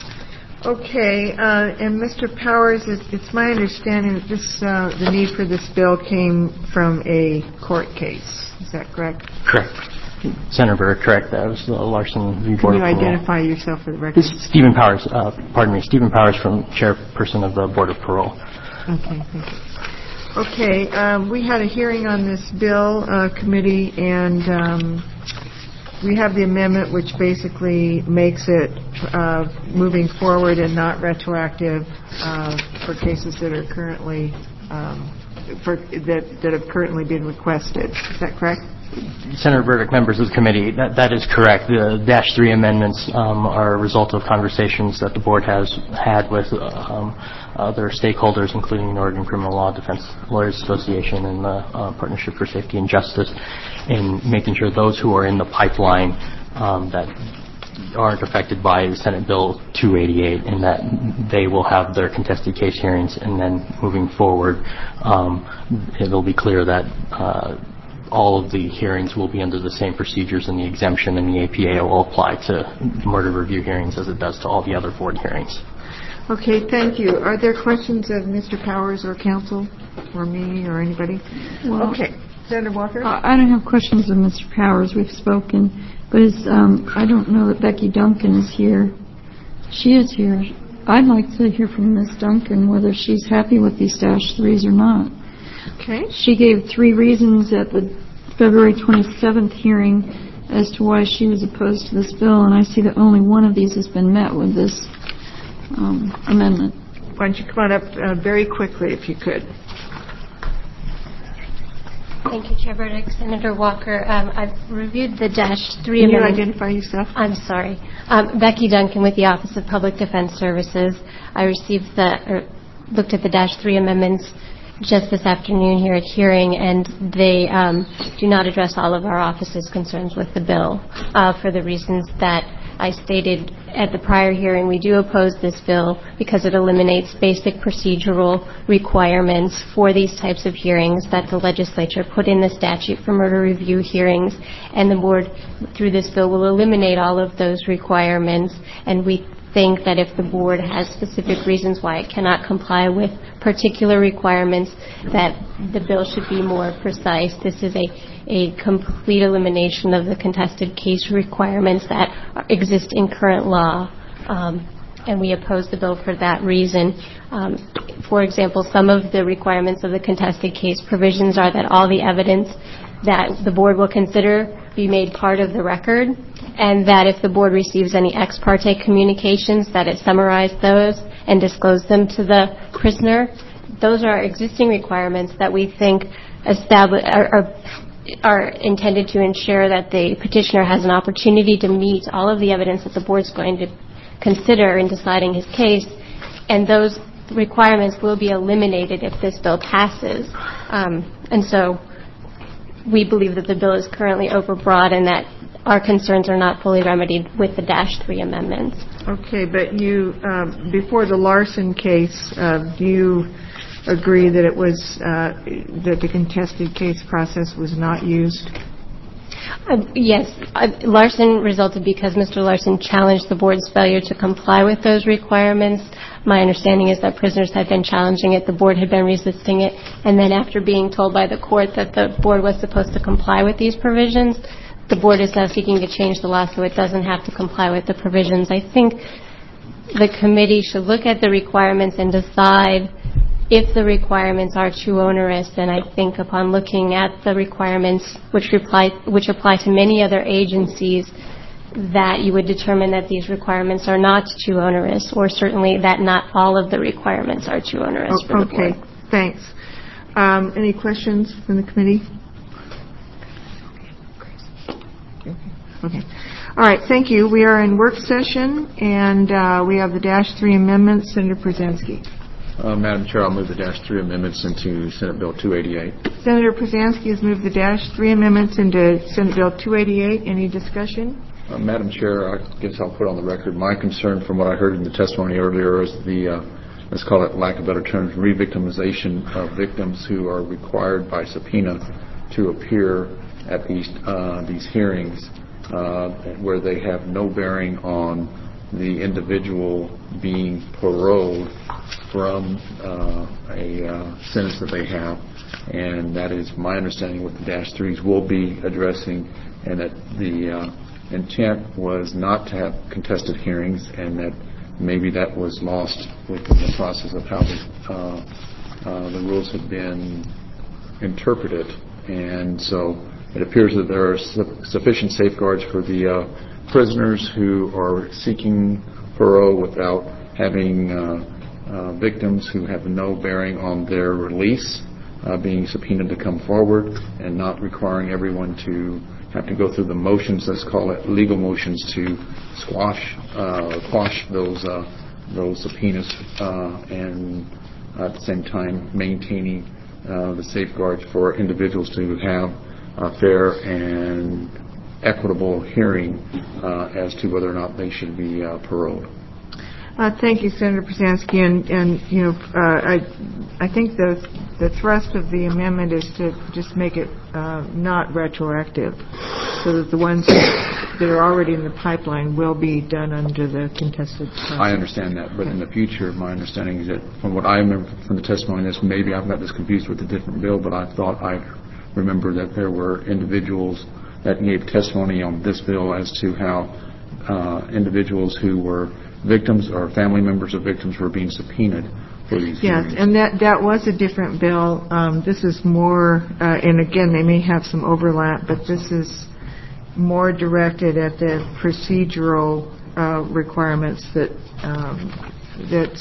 Okay, uh, and Mister Powers, it's, it's my understanding that this, uh, the need for this bill came from a court case. Is that correct? Correct. Senator Burr, correct. That was the Larson v. Board of Parole. Can you identify yourself for the record? This is Stephen Powers, uh, pardon me, Stephen Powers from Chairperson of the Board of Parole. Okay, thank you. Okay, um, we had a hearing on this bill, uh, committee, and um, we have the amendment which basically makes it uh, moving forward and not retroactive uh, for cases that are currently um, for that that have currently been requested. Is that correct? Senator Burdick, members of the committee, that, that is correct. The Dash three amendments um, are a result of conversations that the board has had with um, other stakeholders, including the Oregon Criminal Law Defense Lawyers Association and the uh, Partnership for Safety and Justice, in making sure those who are in the pipeline um, that aren't affected by Senate Bill two eighty-eight, and that they will have their contested case hearings, and then moving forward, um, it'll be clear that uh, all of the hearings will be under the same procedures, and the exemption in the A P A will apply to murder review hearings as it does to all the other board hearings. Okay, thank you. Are there questions of Mister Powers or counsel or me or anybody? Well, okay. Senator Walker? I don't have questions of Mister Powers. We've spoken. But it's, um, I don't know that Becky Duncan is here. She is here. I'd like to hear from Miz Duncan whether she's happy with these dash threes or not. Okay. She gave three reasons at the February twenty-seventh hearing as to why she was opposed to this bill, and I see that only one of these has been met with this um, amendment. Why don't you come on up uh, very quickly, if you could. Thank you, Chair Burdick. Senator Walker, um, I've reviewed the Dash three Can you amendment. identify yourself? I'm sorry. Um, Becky Duncan with the Office of Public Defense Services. I received the, or looked at the Dash three amendments just this afternoon here at hearing, and they um, do not address all of our office's concerns with the bill uh, for the reasons that I stated at the prior hearing. We do oppose this bill because it eliminates basic procedural requirements for these types of hearings that the legislature put in the statute for murder review hearings, and the board, through this bill, will eliminate all of those requirements, and we think that if the board has specific reasons why it cannot comply with particular requirements, that the bill should be more precise. This is a, a complete elimination of the contested case requirements that are, exist in current law, um, and we oppose the bill for that reason. Um, for example, some of the requirements of the contested case provisions are that all the evidence that the board will consider be made part of the record, and that if the board receives any ex parte communications, that it summarize those and disclose them to the prisoner. Those are existing requirements that we think establish, are, are, are intended to ensure that the petitioner has an opportunity to meet all of the evidence that the board is going to consider in deciding his case, and those requirements will be eliminated if this bill passes. Um, and so we believe that the bill is currently overbroad and that our concerns are not fully remedied with the Dash three amendments. Okay, but you, um, before the Larson case, uh, do you agree that it was, uh, that the contested case process was not used? Uh, Yes, uh, Larson resulted because Mister Larson challenged the board's failure to comply with those requirements. My understanding is that prisoners had been challenging it, the board had been resisting it, and then after being told by the court that the board was supposed to comply with these provisions, the board is now seeking to change the law so it doesn't have to comply with the provisions. I think the committee should look at the requirements and decide if the requirements are too onerous. And I think upon looking at the requirements which, reply, which apply to many other agencies, that you would determine that these requirements are not too onerous, or certainly that not all of the requirements are too onerous oh, for the okay. board. Okay, thanks. Um, any questions from the committee? Okay. All right, thank you. We are in work session, and uh, we have the Dash three amendments. Senator Przanski. Uh, Madam Chair, I'll move the Dash three amendments into Senate Bill two eighty-eight. Senator Przanski has moved the Dash three amendments into Senate Bill two eighty-eight. Any discussion? Uh, Madam Chair, I guess I'll put on the record my concern from what I heard in the testimony earlier is the, uh, let's call it lack of better terms, re-victimization of victims who are required by subpoena to appear at these uh, these hearings uh, where they have no bearing on the individual being paroled from uh, a uh, sentence that they have. And that is my understanding what the Dash threes will be addressing, and that the uh, intent was not to have contested hearings, and that maybe that was lost within the process of how the, uh, uh, the rules have been interpreted. And so it appears that there are su- sufficient safeguards for the uh, prisoners who are seeking parole without having uh, uh, victims who have no bearing on their release uh, being subpoenaed to come forward, and not requiring everyone to have to go through the motions, let's call it legal motions, to squash, uh, quash those uh, those subpoenas, uh, and at the same time maintaining uh, the safeguards for individuals to have a fair and equitable hearing uh, as to whether or not they should be uh, paroled. Uh, thank you, Senator Przanski. And, and you know, uh, I, I think the the thrust of the amendment is to just make it uh, not retroactive, so that the ones that are already in the pipeline will be done under the contested process. I understand that, but in the future, my understanding is that, from what I remember from the testimony, this maybe I've got this confused with a different bill, but I thought I remember that there were individuals that gave testimony on this bill as to how uh, individuals who were victims or family members of victims were being subpoenaed for these Yes, hearings. and that, that was a different bill. Um, this is more, uh, and again, they may have some overlap, but this is more directed at the procedural uh, requirements that um, that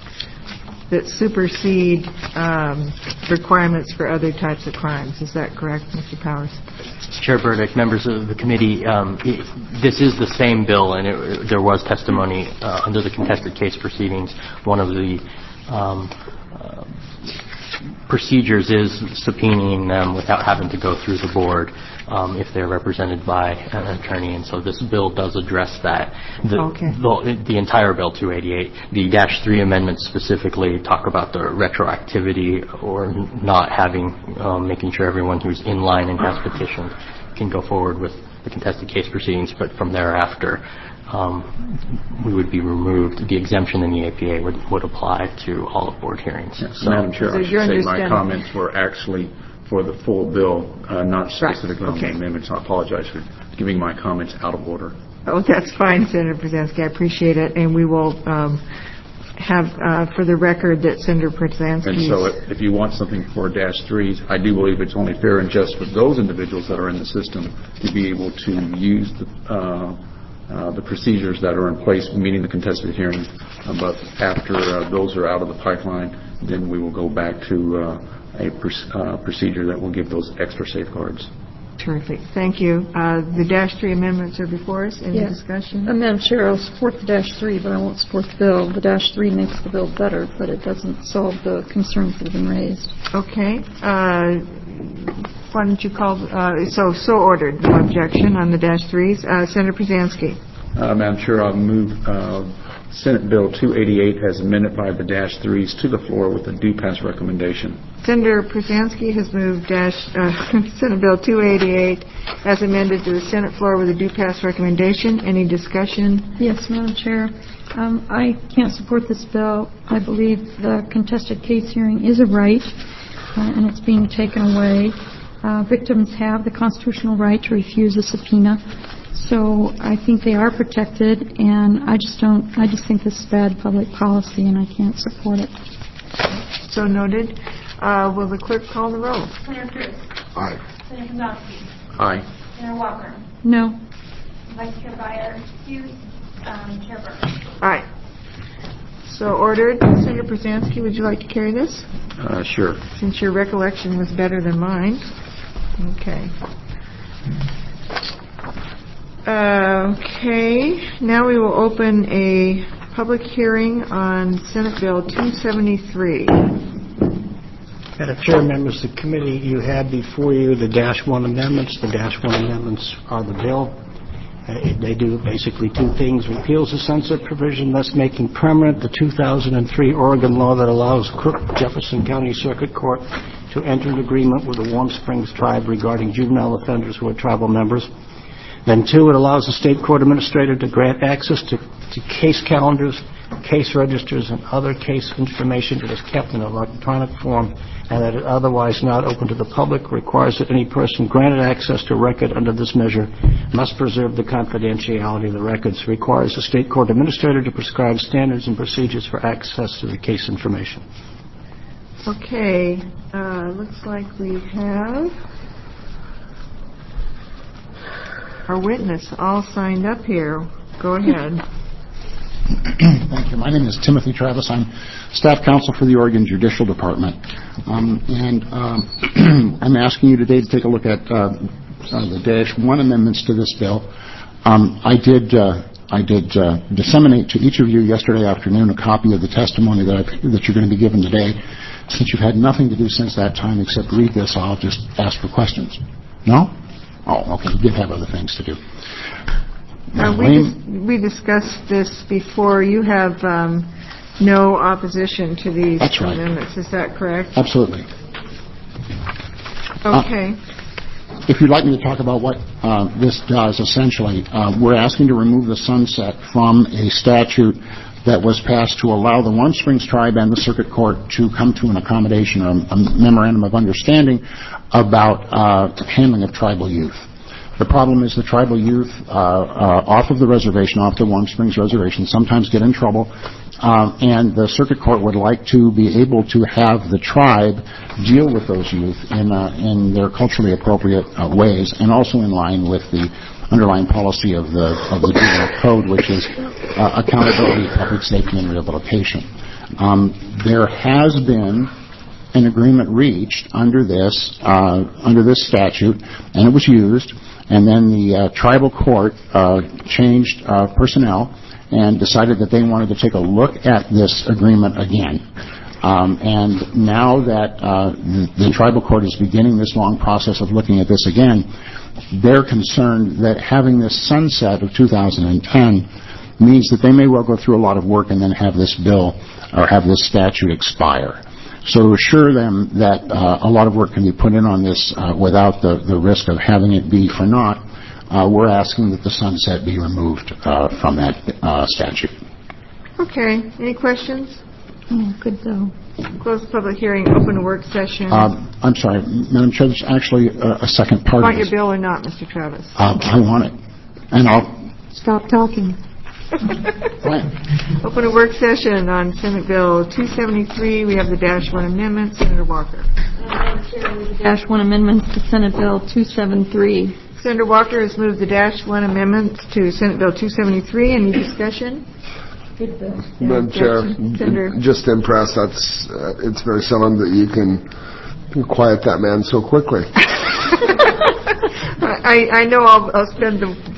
that supersede um, requirements for other types of crimes. Is that correct, Mister Powers? Chair Burdick, members of the committee, um, it, this is the same bill, and it, there was testimony uh, under the contested case proceedings. One of the um, uh, procedures is subpoenaing them without having to go through the board um, if they're represented by an attorney, and so this bill does address that. The, okay. the, the entire bill two eighty-eight, the Dash three amendments specifically talk about the retroactivity or not having, um, making sure everyone who's in line and has petitioned can go forward with the contested case proceedings, but from thereafter um, we would be removed. The exemption in the A P A would, would apply to all of board hearings. Yes, so, Madam Chair, so I should say my comments were actually for the full bill, uh, not specifically right. on okay. the amendments. I apologize for giving my comments out of order. Oh, that's fine, Senator Przanski. I appreciate it, and we will um, have uh, for the record that Senator Przanski. And so, if, if you want something for Dash threes, I do believe it's only fair and just for those individuals that are in the system to be able to use the uh, uh, the procedures that are in place, meaning the contested hearings. Uh, but after uh, those are out of the pipeline, then we will go back to uh, a pr- uh, procedure that will give those extra safeguards. Terrific. Thank you. Uh, the Dash three amendments are before us. Any yeah. discussion? Uh, Madam Chair, I'll support the Dash three, but I won't support the bill. The Dash three makes the bill better, but it doesn't solve the concerns that have been raised. Okay. Uh, why don't you call, uh, so, so ordered. No objection on the Dash threes. Uh, Senator Przanski. Uh, Madam Chair, I'll move uh, Senate Bill two eighty-eight as amended by the dash threes to the floor with a do pass recommendation. Senator Przansky has moved dash, uh, Senate Bill two eighty-eight as amended to the Senate floor with a do pass recommendation. Any discussion? Yes, Madam Chair. Um, I can't support this bill. I believe the contested case hearing is a right, uh, and it's being taken away. Uh, victims have the constitutional right to refuse a subpoena. So I think they are protected, and I just don't, I just think this is bad public policy, and I can't support it. So noted. Uh, will the clerk call the roll? Senator Cruz. Aye. Senator Kowalski. Aye. Senator Walker. No. Vice Chair Breyer. Excuse. Um, Chair Burke. Aye. So ordered. Senator Przansky, would you like to carry this? Uh, sure. Since your recollection was better than mine. Okay. Uh, okay, now we will open a public hearing on Senate Bill two seventy-three. Madam Chair, members of the committee, you have before you the Dash one amendments. The Dash one amendments are the bill. Uh, they do basically two things. Repeals the sunset provision, thus making permanent the two thousand three Oregon law that allows Crook Jefferson County Circuit Court to enter an agreement with the Warm Springs tribe regarding juvenile offenders who are tribal members. Then, two, it allows the state court administrator to grant access to, to case calendars, case registers, and other case information that is kept in electronic form and that is otherwise not open to the public. Requires that any person granted access to a record under this measure must preserve the confidentiality of the records. Requires the state court administrator to prescribe standards and procedures for access to the case information. Okay, uh, looks like we have our witness all signed up here. Go ahead. Thank you. My name is Timothy Travis. I'm staff counsel for the Oregon Judicial Department. Um, and um, I'm asking you today to take a look at uh, uh, the Dash one amendments to this bill. Um, I did uh, I did uh, disseminate to each of you yesterday afternoon a copy of the testimony that, I've, that you're going to be given today. Since you've had nothing to do since that time except read this, I'll just ask for questions. No? Oh, okay. You did have other things to do. Uh, we, dis- we discussed this before. You have um, no opposition to these That's right. amendments. Is that correct? Absolutely. Okay. Uh, if you'd like me to talk about what uh, this does, essentially, uh, we're asking to remove the sunset from a statute that was passed to allow the Warm Springs Tribe and the Circuit Court to come to an accommodation or a memorandum of understanding about uh, handling of tribal youth. The problem is the tribal youth uh, uh, off of the reservation, off the Warm Springs Reservation, sometimes get in trouble, uh, and the Circuit Court would like to be able to have the tribe deal with those youth in, uh, in their culturally appropriate uh, ways, and also in line with the underlying policy of the of the juvenile code, which is uh, accountability, public safety, and rehabilitation. Um, there has been an agreement reached under this uh, under this statute, and it was used. And then the uh, tribal court uh, changed uh, personnel and decided that they wanted to take a look at this agreement again. Um, and now that uh, the, the tribal court is beginning this long process of looking at this again, they're concerned that having this sunset of two thousand ten means that they may well go through a lot of work and then have this bill or have this statute expire. So to assure them that uh, a lot of work can be put in on this uh, without the, the risk of having it be for naught, uh, we're asking that the sunset be removed uh, from that uh, statute. Okay. Any questions? Oh, good though. Close the public hearing. Open a work session. Uh, I'm sorry, Madam Chair, there's actually a, a second part Want of this. your bill or not, Mister Travis? Uh, I want it. And I'll... Stop talking. Open a work session on Senate Bill two seventy-three. We have the Dash one amendment. Senator Walker. Dash one amendments to Senate Bill two seventy-three. Senator Walker has moved the Dash one amendments to Senate Bill two seventy-three. Any discussion? Good bill. Madam Chair, Senator. just impressed. That's uh, it's very seldom that you can quiet that man so quickly. I, I know I'll, I'll spend the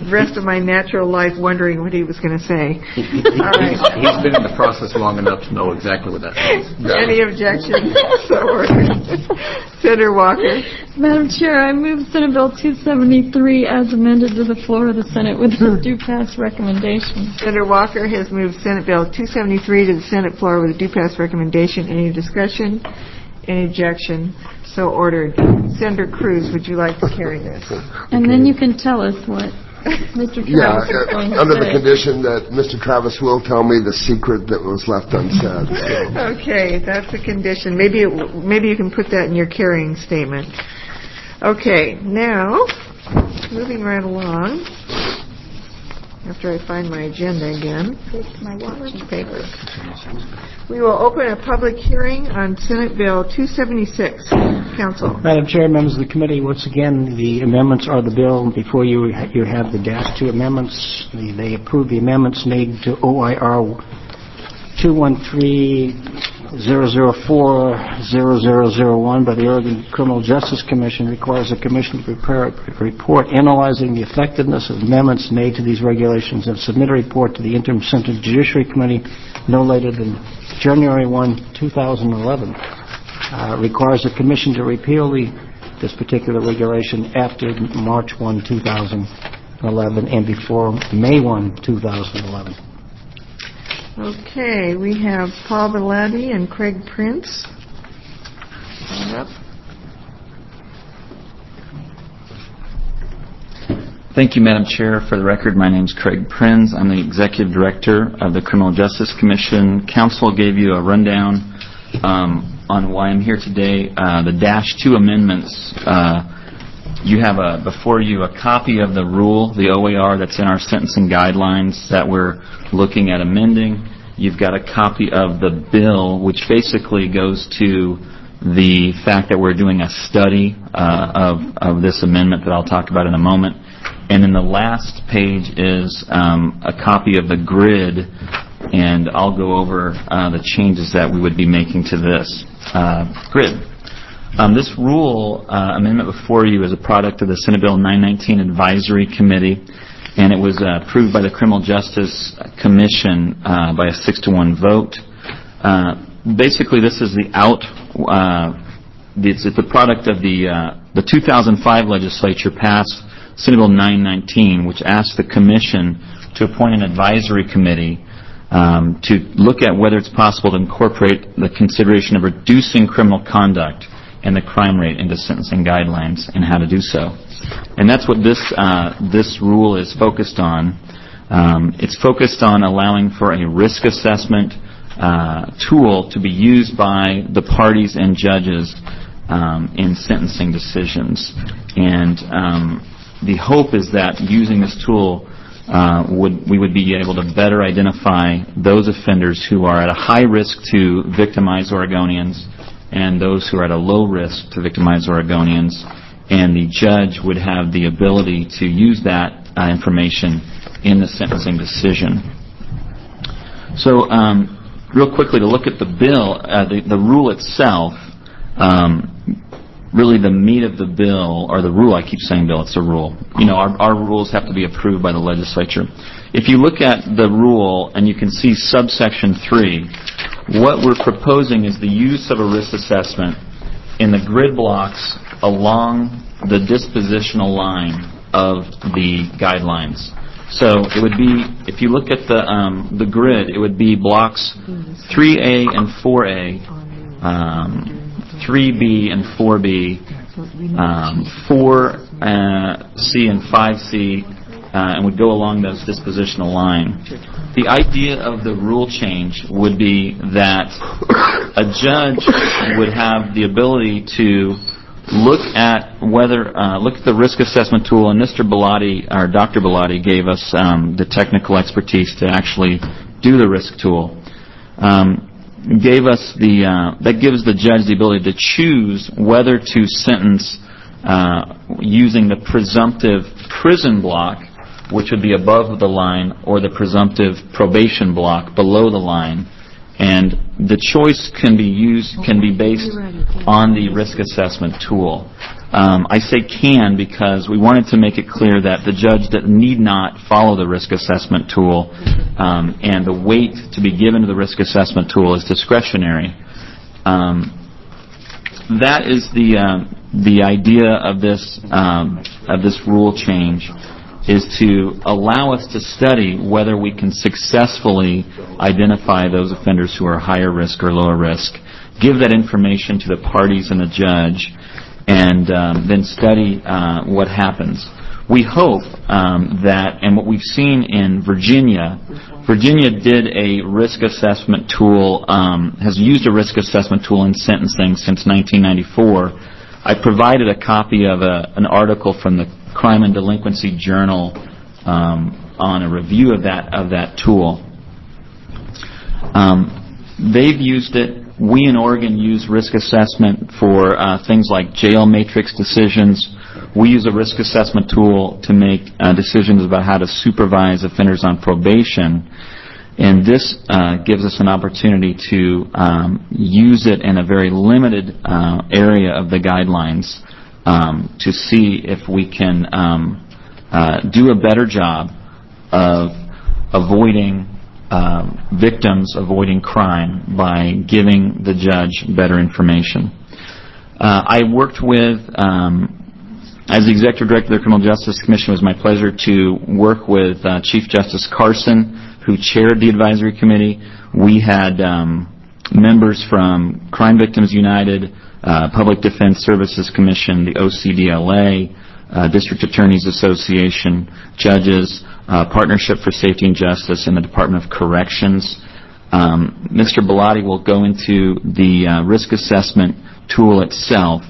the rest of my natural life wondering what he was going to say. He, he, All right. he's, he's been in the process long enough to know exactly what that means. Any objections? So ordered. Senator Walker. Madam Chair, I move Senate Bill two seventy-three as amended to the floor of the Senate with a due pass recommendation. Senator Walker has moved Senate Bill two seventy-three to the Senate floor with a due pass recommendation. Any discussion? Any objection? So ordered. Senator Cruz, would you like to carry this? And then you can tell us what Mister Yeah, Travis is going uh, to under say. the condition that Mister Travis will tell me the secret that was left unsaid. So. Okay, that's a condition. Maybe it, maybe you can put that in your carrying statement. Okay, now, moving right along, after I find my agenda again, my watch paper. We will open a public hearing on Senate Bill two seventy-six. Council. Madam Chair, members of the committee, once again, the amendments are the bill. Before you, you have the dash two amendments. The, they approve the amendments made to O I R two one three zero zero four zero zero zero one by the Oregon Criminal Justice Commission. Requires the Commission to prepare a report analyzing the effectiveness of amendments made to these regulations and submit a report to the Interim Senate Judiciary Committee no later than January first, two thousand eleven. Uh, requires the Commission to repeal the, this particular regulation after March first, two thousand eleven and before May first, two thousand eleven. Okay, we have Paul Belatti and Craig Prince. Up. Thank you, Madam Chair. For the record, my name is Craig Prinz. I'm the Executive Director of the Criminal Justice Commission. Council gave you a rundown um, on why I'm here today. Uh, the Dash two amendments, uh, you have a, before you a copy of the rule, the O A R that's in our sentencing guidelines that we're looking at amending. You've got a copy of the bill, which basically goes to the fact that we're doing a study uh, of, of this amendment that I'll talk about in a moment. And then the last page is um, a copy of the grid, and I'll go over uh, the changes that we would be making to this uh, grid. Um, this rule uh, amendment before you is a product of the Senate Bill nine nineteen Advisory Committee, and it was uh, approved by the Criminal Justice Commission uh, by a six to one vote. Uh, basically, this is the out. Uh, it's, it's the product of the uh, the two thousand five legislature passed Senate Bill nine nineteen, which asked the Commission to appoint an advisory committee um, to look at whether it's possible to incorporate the consideration of reducing criminal conduct and the crime rate into sentencing guidelines and how to do so. And that's what this uh, this rule is focused on. Um, it's focused on allowing for a risk assessment uh, tool to be used by the parties and judges um, in sentencing decisions. And um, the hope is that using this tool, uh, would we would be able to better identify those offenders who are at a high risk to victimize Oregonians and those who are at a low risk to victimize Oregonians, and the judge would have the ability to use that uh, information in the sentencing decision. So, um, real quickly, to look at the bill, uh, the, the rule itself, um, really the meat of the bill, or the rule, I keep saying bill, it's a rule. You know, our, our rules have to be approved by the legislature. If you look at the rule, and you can see subsection three, what we're proposing is the use of a risk assessment in the grid blocks along the dispositional line of the guidelines. So it would be, if you look at the um, the grid, it would be blocks three A and four A, um, three B and four B, um, four C and five C, uh, and would go along those dispositional line. The idea of the rule change would be that a judge would have the ability to look at whether, uh, look at the risk assessment tool, and Mister Belatti, or Doctor Belatti, gave us um, the technical expertise to actually do the risk tool. Um, gave us the, uh, that gives the judge the ability to choose whether to sentence uh, using the presumptive prison block, which would be above the line, or the presumptive probation block below the line. And the choice can be used, can be based on the risk assessment tool. Um, I say can because we wanted to make it clear that the judge that need not follow the risk assessment tool, um, and the weight to be given to the risk assessment tool is discretionary. Um, that is the uh, the idea of this um, of this rule change, is to allow us to study whether we can successfully identify those offenders who are higher risk or lower risk, give that information to the parties and the judge, and um, then study uh, what happens. We hope um, that, and what we've seen in Virginia, Virginia did a risk assessment tool, um, has used a risk assessment tool in sentencing since nineteen ninety-four. I provided a copy of a, an article from the Crime and Delinquency Journal um, on a review of that of that tool. Um, they've used it. We in Oregon use risk assessment for uh, things like jail matrix decisions. We use a risk assessment tool to make uh, decisions about how to supervise offenders on probation. And this uh, gives us an opportunity to um, use it in a very limited uh, area of the guidelines um, to see if we can um, uh, do a better job of avoiding Um, victims avoiding crime by giving the judge better information. Uh, I worked with, um, as the Executive Director of the Criminal Justice Commission, it was my pleasure to work with uh, Chief Justice Carson, who chaired the advisory committee. We had um, members from Crime Victims United, uh, Public Defense Services Commission, the O C D L A, uh, District Attorneys Association, judges, Uh, Partnership for Safety and Justice, and the Department of Corrections. Um, Mister Bellotti will go into the uh, risk assessment tool itself.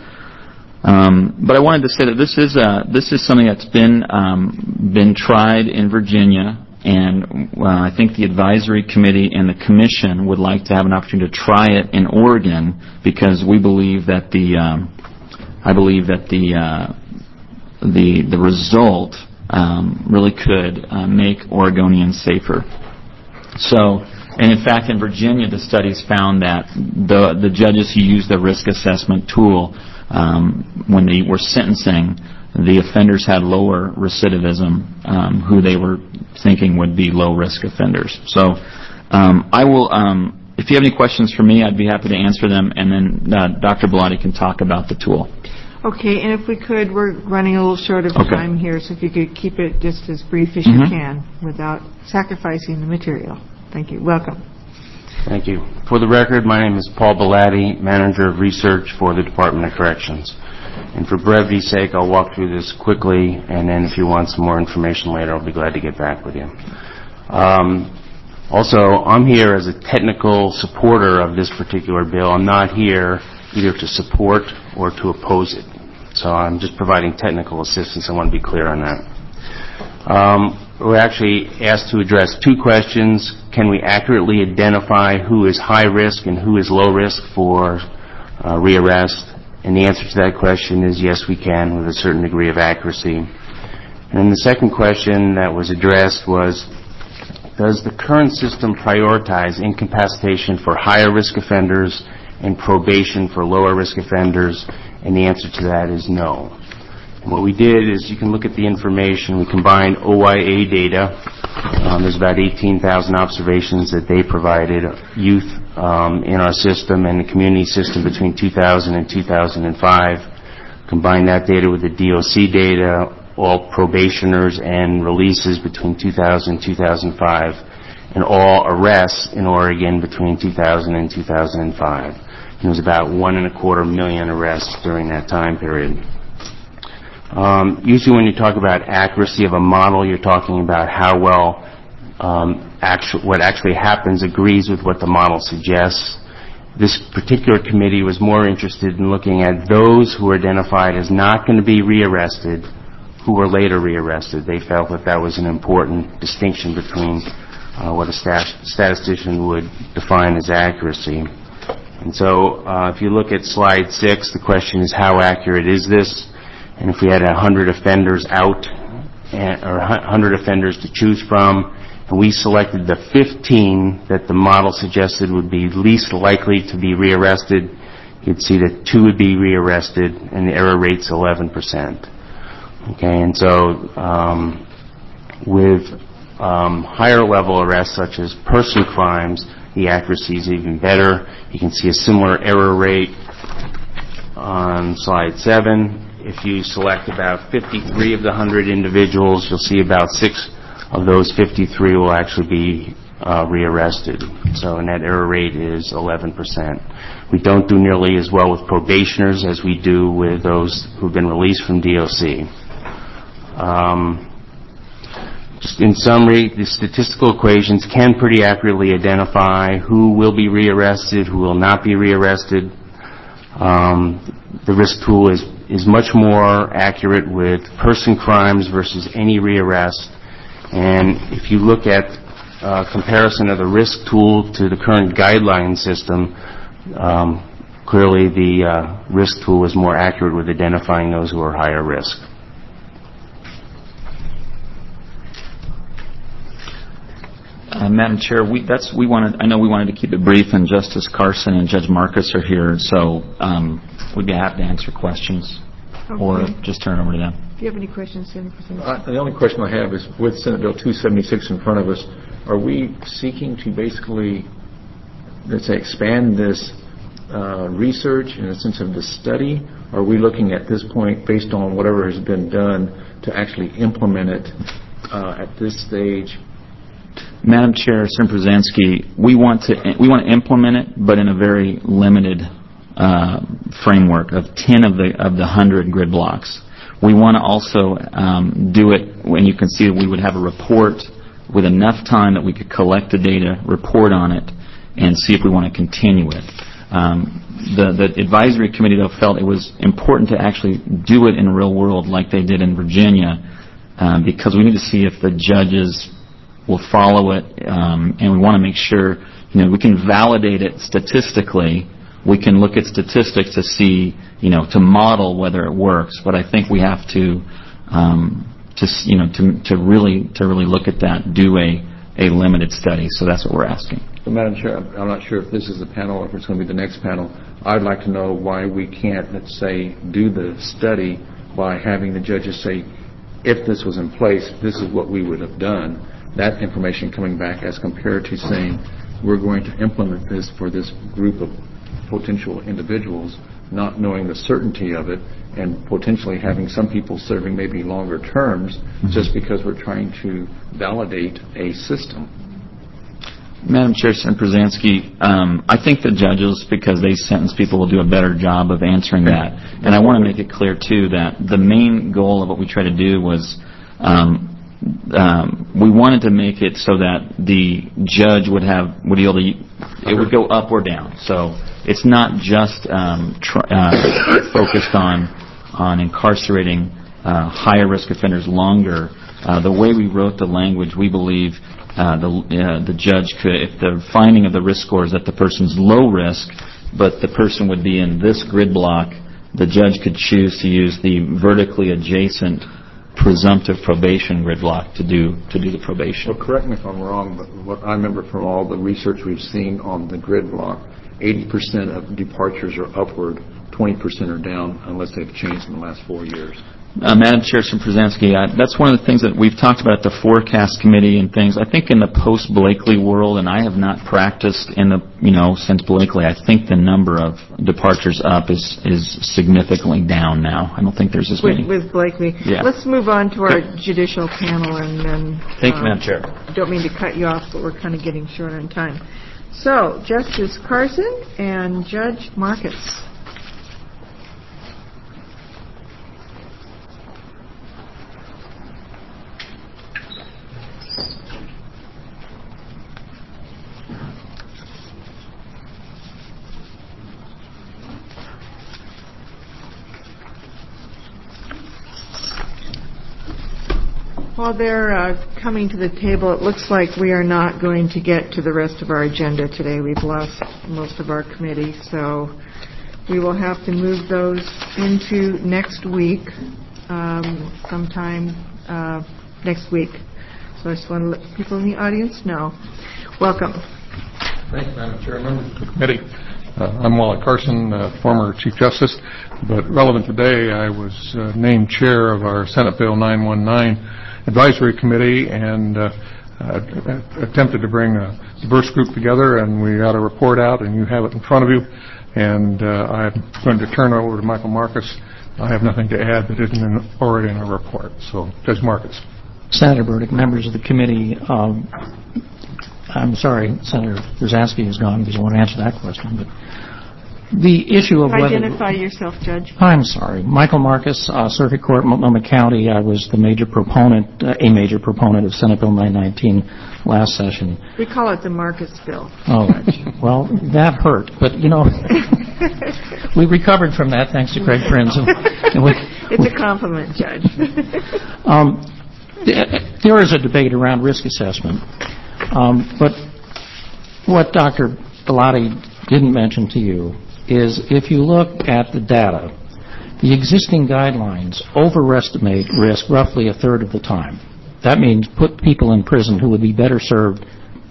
Um, but I wanted to say that this is uh, this is something that's been um, been tried in Virginia, and uh, I think the advisory committee and the commission would like to have an opportunity to try it in Oregon, because we believe that the um, I believe that the uh, the the result Um, really could uh, make Oregonians safer. So, and in fact, in Virginia, the studies found that the the judges who used the risk assessment tool, um, when they were sentencing, the offenders had lower recidivism, um, who they were thinking would be low-risk offenders. So, um, I will. Um, if you have any questions for me, I'd be happy to answer them, and then uh, Doctor Bellotti can talk about the tool. Okay, and if we could, we're running a little short of Okay. time here, so if you could keep it just as brief as Mm-hmm. you can without sacrificing the material. Thank you. Welcome. Thank you. For the record, my name is Paul Bellotti, Manager of Research for the Department of Corrections. And for brevity's sake, I'll walk through this quickly, and then if you want some more information later, I'll be glad to get back with you. Um, also, I'm here as a technical supporter of this particular bill. I'm not here either to support or to oppose it. So I'm just providing technical assistance. I want to be clear on that. Um, we're actually asked to address two questions. Can we accurately identify who is high risk and who is low risk for uh, rearrest? And the answer to that question is yes, we can, with a certain degree of accuracy. And then the second question that was addressed was, does the current system prioritize incapacitation for higher risk offenders and probation for lower risk offenders? And the answer to that is no. And what we did is, you can look at the information. We combined O I A data. Um, there's about eighteen thousand observations that they provided, youth um, in our system and the community system between two thousand and two thousand five. Combine that data with the D O C data, all probationers and releases between two thousand and two thousand five, and all arrests in Oregon between two thousand and two thousand five. It was about one and a quarter million arrests during that time period. Um, usually when you talk about accuracy of a model, you're talking about how well um, actu- what actually happens agrees with what the model suggests. This particular committee was more interested in looking at those who were identified as not going to be rearrested, who were later rearrested. They felt that that was an important distinction between uh, what a stat- statistician would define as accuracy. And so uh, if you look at slide six, the question is, how accurate is this? And if we had one hundred offenders out, and, or one hundred offenders to choose from, and we selected the fifteen that the model suggested would be least likely to be rearrested, you'd see that two would be rearrested, and the error rate's eleven percent. Okay, and so um, with um, higher level arrests such as person crimes, the accuracy is even better. You can see a similar error rate on slide seven. If you select about fifty-three of the one hundred individuals, you'll see about six of those fifty-three will actually be uh, rearrested. So a net error rate is eleven percent. We don't do nearly as well with probationers as we do with those who've been released from D O C. Um, just in summary, the statistical equations can pretty accurately identify who will be rearrested, who will not be rearrested. Um, the risk tool is, is much more accurate with person crimes versus any rearrest. And if you look at uh, comparison of the risk tool to the current guideline system, um, clearly the uh, risk tool is more accurate with identifying those who are higher risk. Uh, Madam Chair, we, that's, we wanted, I know we wanted to keep it brief, and Justice Carson and Judge Marcus are here, so um, we'd be happy to answer questions Okay. or just turn it over to them. If you have any questions, Senator Kucinich. Uh, the only question I have is, with Senate Bill two seventy-six in front of us, are we seeking to basically, let's say, expand this uh, research in the sense of the study? Are we looking at this point, based on whatever has been done, to actually implement it uh, at this stage? Madam Chair, Senator Brzezinski, we want to we want to implement it, but in a very limited uh, framework of ten of the of the one hundred grid blocks. We want to also um, do it when you can see that we would have a report with enough time that we could collect the data, report on it, and see if we want to continue it. Um, the, the advisory committee, though, felt it was important to actually do it in the real world like they did in Virginia, um, because we need to see if the judges will follow it, um, and we want to make sure, you know, we can validate it statistically. We can look at statistics to see, you know, to model whether it works. But I think we have to, um, to you know, to to really to really look at that, do a a limited study. So that's what we're asking. So, Madam Chair, I'm not sure if this is the panel or if it's going to be the next panel. I'd like to know why we can't, let's say, do the study by having the judges say, if this was in place, this is what we would have done. That information coming back as compared to saying, we're going to implement this for this group of potential individuals, not knowing the certainty of it, and potentially having some people serving maybe longer terms mm-hmm. just because we're trying to validate a system. Madam Chair, Senator Brzezinski, um, I think the judges, because they sentence people, will do a better job of answering that. And I want to make it clear, too, that the main goal of what we try to do was um, um, we wanted to make it so that the judge would have would be able to, it would go up or down. So it's not just um, tr- uh, focused on on incarcerating uh, higher risk offenders longer. Uh, the way we wrote the language, we believe uh, the uh, the judge could, if the finding of the risk score is that the person's low risk, but the person would be in this grid block, the judge could choose to use the vertically adjacent presumptive probation grid block to do to do the probation. Well, correct me if I'm wrong, but what I remember from all the research we've seen on the grid block, eighty percent of departures are upward, twenty percent are down, unless they've changed in the last four years. Uh, Madam Chair, Senator Brzezinski, uh, that's one of the things that we've talked about at the forecast committee and things. I think in the post-Blakely world, and I have not practiced in the, you know, since Blakely, I think the number of departures up is, is significantly down now. I don't think there's as with, many. With Blakely. Yeah. Let's move on to our judicial panel and then... Thank you, um, Madam Chair. Don't mean to cut you off, but we're kind of getting short on time. So, Justice Carson and Judge Marcus. While they're uh, coming to the table, it looks like we are not going to get to the rest of our agenda today. We've lost most of our committee, so we will have to move those into next week, um, sometime uh, next week. So I just want to let people in the audience know. Welcome. Thank you, Madam Chair. Members of the committee. Uh, I'm Wally Carson, uh, former Chief Justice, but relevant today, I was uh, named chair of our Senate Bill nine one nine Advisory Committee and uh, uh, attempted to bring a diverse group together, and we got a report out, and you have it in front of you. And uh, I'm going to turn it over to Michael Marcus. I have nothing to add that isn't in, already in our report. So, Judge Marcus. Senator Burdick, members of the committee, um, I'm sorry, Senator Brzezinski is gone because I want to answer that question. But the issue of whether... Identify yourself, Judge. I'm sorry. Michael Marcus, uh, Circuit Court, Multnomah County. I was the major proponent, uh, a major proponent of Senate Bill nine nineteen last session. We call it the Marcus Bill. Oh, well, that hurt. But, you know, we recovered from that thanks to Craig Prinz. And, and we, it's a compliment, Judge. um, there is a debate around risk assessment. Um, but what Doctor Bellotti didn't mention to you is if you look at the data, the existing guidelines overestimate risk roughly a third of the time. That means put people in prison who would be better served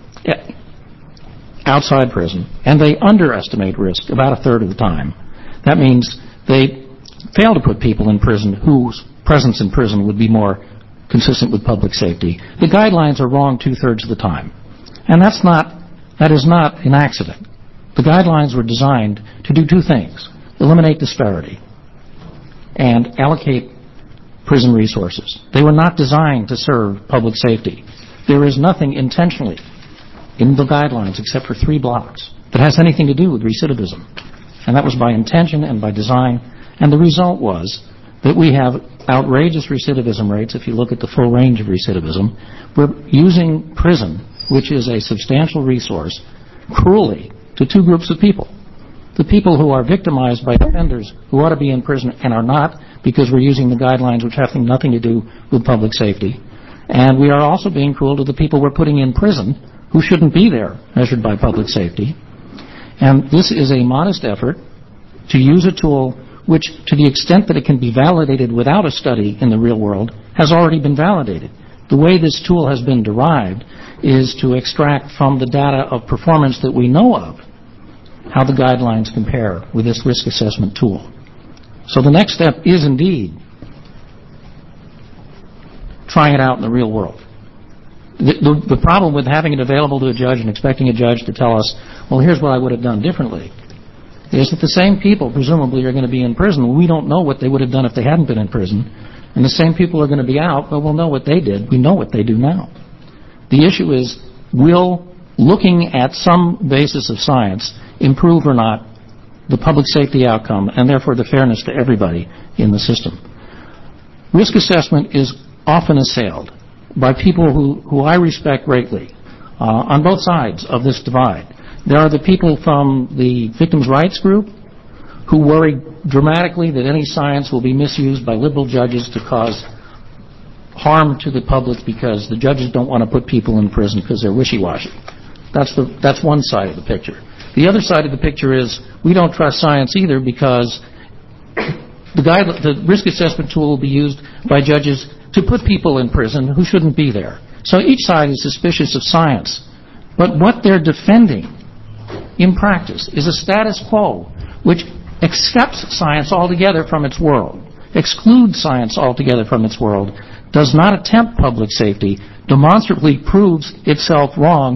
outside prison, and they underestimate risk about a third of the time. That means they fail to put people in prison whose presence in prison would be more consistent with public safety. The guidelines are wrong two-thirds of the time. And that's not, that is not an accident. The guidelines were designed to do two things: eliminate disparity and allocate prison resources. They were not designed to serve public safety. There is nothing intentionally in the guidelines except for three blocks that has anything to do with recidivism. And that was by intention and by design. And the result was that we have outrageous recidivism rates. If you look at the full range of recidivism, we're using prison, which is a substantial resource, cruelly to two groups of people. The people who are victimized by offenders who ought to be in prison and are not because we're using the guidelines which have nothing to do with public safety. And we are also being cruel to the people we're putting in prison who shouldn't be there, measured by public safety. And this is a modest effort to use a tool which, to the extent that it can be validated without a study in the real world, has already been validated. The way this tool has been derived is to extract from the data of performance that we know of how the guidelines compare with this risk assessment tool. So the next step is indeed trying it out in the real world. The, the, the problem with having it available to a judge and expecting a judge to tell us, well, here's what I would have done differently, is that the same people presumably are going to be in prison. We don't know what they would have done if they hadn't been in prison. And the same people are going to be out, but we'll know what they did. We know what they do now. The issue is, will looking at some basis of science improve or not the public safety outcome and therefore the fairness to everybody in the system? Risk assessment is often assailed by people who, who I respect greatly uh, on both sides of this divide. There are the people from the victims' rights group who worry dramatically that any science will be misused by liberal judges to cause harm to the public because the judges don't want to put people in prison because they're wishy-washy. That's the, that's one side of the picture. The other side of the picture is we don't trust science either because the, guide, the risk assessment tool will be used by judges to put people in prison who shouldn't be there. So each side is suspicious of science. But what they're defending in practice is a status quo which accepts science altogether from its world, excludes science altogether from its world, does not attempt public safety, demonstrably proves itself wrong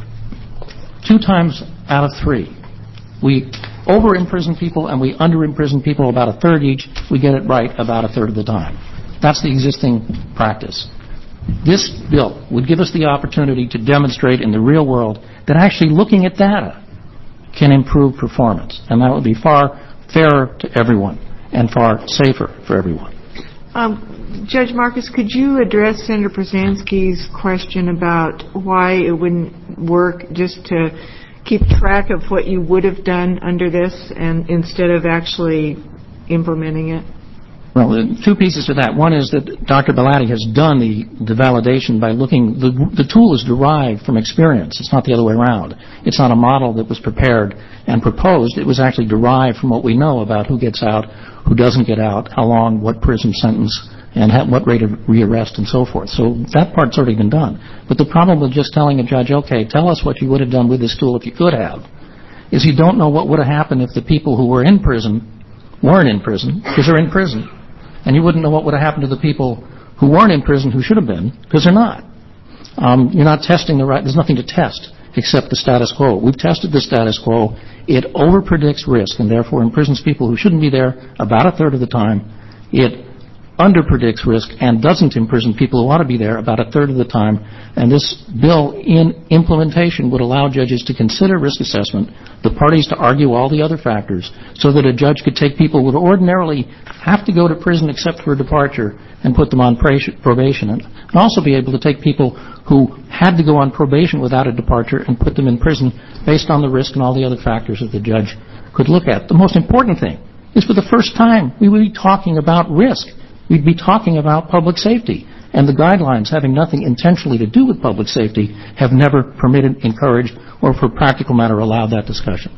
two times out of three. We over-imprison people and we under-imprison people about a third each. We get it right about a third of the time. That's the existing practice. This bill would give us the opportunity to demonstrate in the real world that actually looking at data can improve performance. And that would be far fairer to everyone and far safer for everyone. Um, Judge Marcus, could you address Senator Brzezinski's question about why it wouldn't work just to keep track of what you would have done under this and instead of actually implementing it? Well, two pieces to that. One is that Doctor Bellotti has done the, the validation by looking, the, the tool is derived from experience. It's not the other way around. It's not a model that was prepared and proposed. It was actually derived from what we know about who gets out, who doesn't get out, how long, what prison sentence, and ha- what rate of rearrest and so forth. So that part's already been done. But the problem with just telling a judge, okay, tell us what you would have done with this tool if you could have, is you don't know what would have happened if the people who were in prison weren't in prison, because they're in prison. And you wouldn't know what would have happened to the people who weren't in prison who should have been, because they're not. Um, you're not testing the right, there's nothing to test except the status quo. We've tested the status quo. It over-predicts risk and therefore imprisons people who shouldn't be there about a third of the time. It under-predicts risk and doesn't imprison people who ought to be there about a third of the time. And this bill in implementation would allow judges to consider risk assessment, the parties to argue all the other factors, so that a judge could take people who would ordinarily have to go to prison except for departure and put them on probation, and also be able to take people who had to go on probation without a departure and put them in prison based on the risk and all the other factors that the judge could look at. The most important thing is, for the first time, we would be talking about risk. We'd be talking about public safety. And the guidelines, having nothing intentionally to do with public safety, have never permitted, encouraged, or for practical matter allowed that discussion.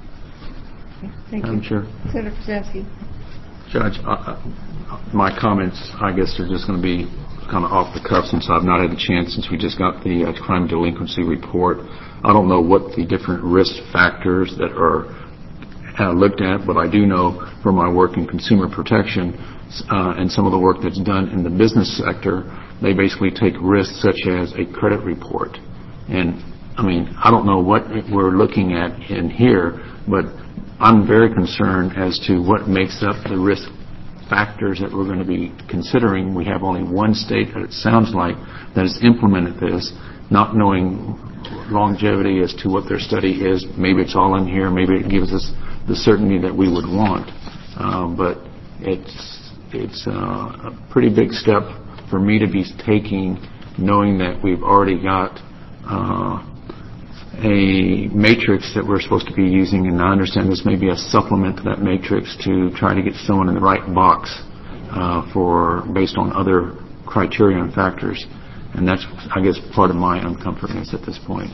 Thank Madam you. Chair. Senator Krasinski. Judge, uh, my comments, I guess, are just going to be kind of off the cuff since I've not had a chance since we just got the uh, crime delinquency report. I don't know what the different risk factors that are uh, looked at, but I do know from my work in consumer protection uh, and some of the work that's done in the business sector, they basically take risks such as a credit report. And, I mean, I don't know what we're looking at in here, but I'm very concerned as to what makes up the risk factors that we're going to be considering. We have only one state that it sounds like that has implemented this, not knowing longevity as to what their study is. Maybe it's all in here. Maybe it gives us the certainty that we would want. Um, but it's it's uh, a pretty big step for me to be taking, knowing that we've already got uh, a matrix that we're supposed to be using, and I understand this may be a supplement to that matrix to try to get someone in the right box uh, for based on other criteria and factors. And that's, I guess, part of my uncomfortness at this point.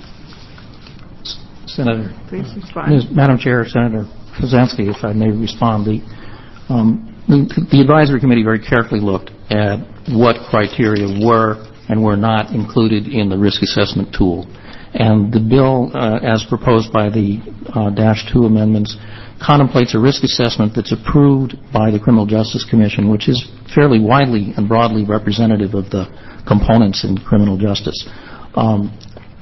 Senator. Please respond. Madam Chair, Senator Krasinski, if I may respond. The, um, the, the advisory committee very carefully looked at what criteria were and were not included in the risk assessment tool. And the bill, uh, as proposed by the uh, Dash two amendments, contemplates a risk assessment that's approved by the Criminal Justice Commission, which is fairly widely and broadly representative of the components in criminal justice. Um,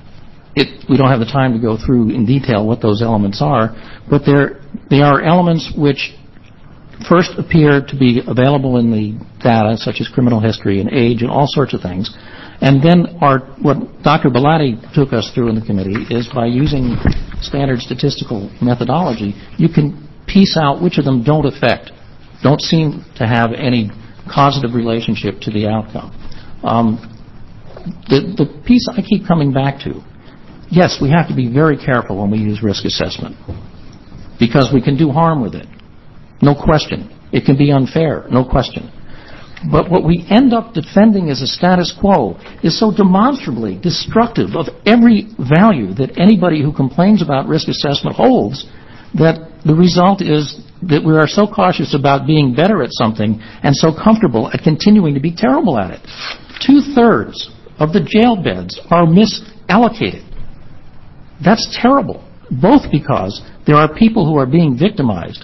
it, we don't have the time to go through in detail what those elements are, but there they are elements which first appear to be available in the data, such as criminal history and age and all sorts of things. And then our, what Doctor Belatti took us through in the committee is by using standard statistical methodology, you can piece out which of them don't affect, don't seem to have any causative relationship to the outcome. Um, the, the piece I keep coming back to, yes, we have to be very careful when we use risk assessment because we can do harm with it, no question. It can be unfair, no question. But what we end up defending as a status quo is so demonstrably destructive of every value that anybody who complains about risk assessment holds that the result is that we are so cautious about being better at something and so comfortable at continuing to be terrible at it. Two-thirds of the jail beds are misallocated. That's terrible, both because there are people who are being victimized,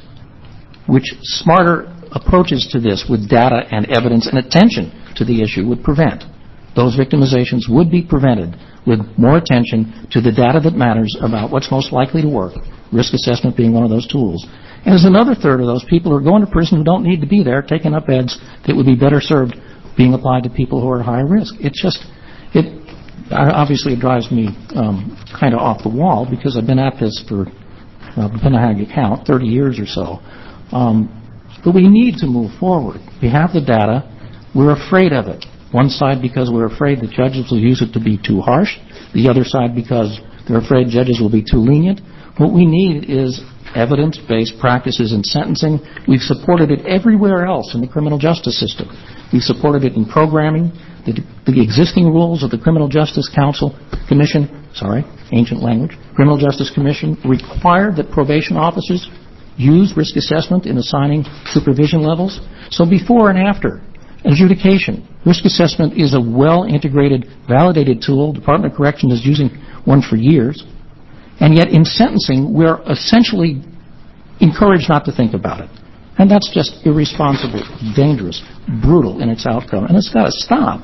which smarter approaches to this with data and evidence and attention to the issue would prevent. Those victimizations would be prevented with more attention to the data that matters about what's most likely to work, risk assessment being one of those tools. And there's another third of those people who are going to prison who don't need to be there, taking up beds that would be better served being applied to people who are high risk. It's just, it obviously it drives me um, kind of off the wall because I've been at this for, well, depending on how you count, thirty years or so. Um, But we need to move forward. We have the data. We're afraid of it. One side because we're afraid that judges will use it to be too harsh. The other side because they're afraid judges will be too lenient. What we need is evidence-based practices in sentencing. We've supported it everywhere else in the criminal justice system. We've supported it in programming. The, the existing rules of the Criminal Justice Council Commission, sorry, ancient language, Criminal Justice Commission require that probation officers use risk assessment in assigning supervision levels. So before and after adjudication, risk assessment is a well-integrated, validated tool. Department of Corrections is using one for years. And yet in sentencing, we're essentially encouraged not to think about it. And that's just irresponsible, dangerous, brutal in its outcome. And it's got to stop.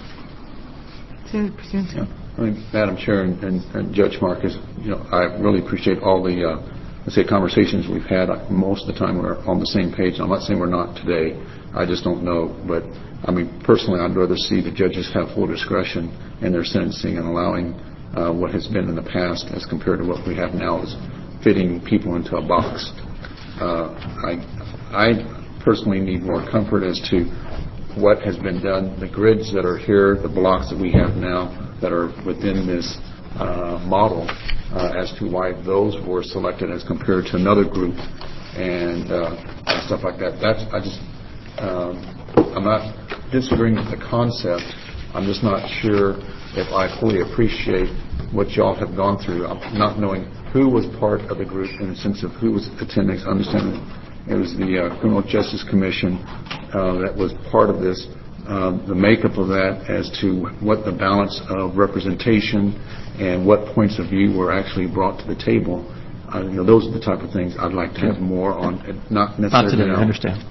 Yeah. I mean, Madam Chair and, and, and Judge Marcus, you know, I really appreciate all the, uh, let's say, conversations we've had. Most of the time we're on the same page. I'm not saying we're not today. I just don't know. But, I mean, personally, I'd rather see the judges have full discretion in their sentencing and allowing uh, what has been in the past as compared to what we have now is fitting people into a box. Uh, I, I personally need more comfort as to what has been done, the grids that are here, the blocks that we have now that are within this uh, model, uh, as to why those were selected as compared to another group and, uh, and stuff like that. That's I just um, I'm not disagreeing with the concept. I'm just not sure if I fully appreciate what y'all have gone through. I'm not knowing who was part of the group in the sense of who was attending. I understand it was the uh, Criminal Justice Commission uh, that was part of this. Uh, the makeup of that as to what the balance of representation and what points of view were actually brought to the table. Uh, you know, those are the type of things I'd like to have more on. Not necessarily. Not today, now. I understand.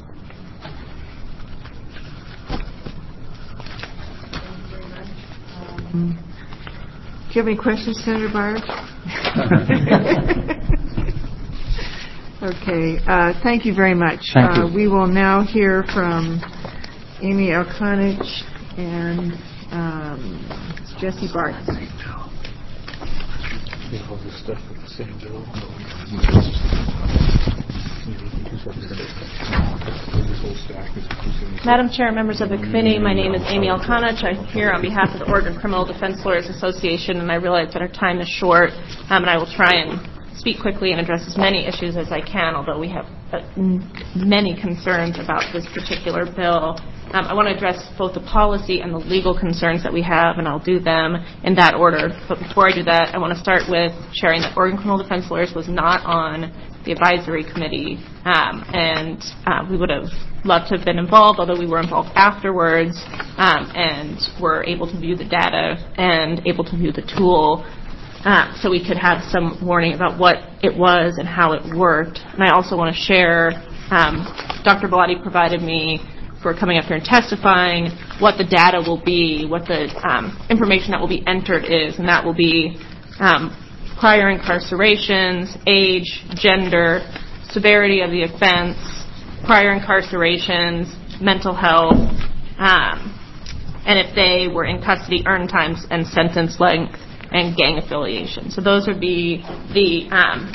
Um, do you have any questions, Senator Byers? Okay. Uh, thank you very much. Thank you. Uh, we will now hear from Amy Elkonich and um, Jesse Barton. Madam Chair, members of the committee, my name is Amy Elkonich. I'm here on behalf of the Oregon Criminal Defense Lawyers Association, and I realize that our time is short, um, and I will try and speak quickly and address as many issues as I can, although we have uh, many concerns about this particular bill. Um, I want to address both the policy and the legal concerns that we have, and I'll do them in that order. But before I do that, I want to start with sharing that Oregon Criminal Defense Lawyers was not on the advisory committee, um, and uh, we would have loved to have been involved, although we were involved afterwards, um, and were able to view the data and able to view the tool. Uh, so we could have some warning about what it was and how it worked. And I also want to share, um, Doctor Bellotti provided me for coming up here and testifying what the data will be, what the um, information that will be entered is, and that will be um, prior incarcerations, age, gender, severity of the offense, prior incarcerations, mental health, um, and if they were in custody, earned times and sentence length, and gang affiliation. So those would be the um,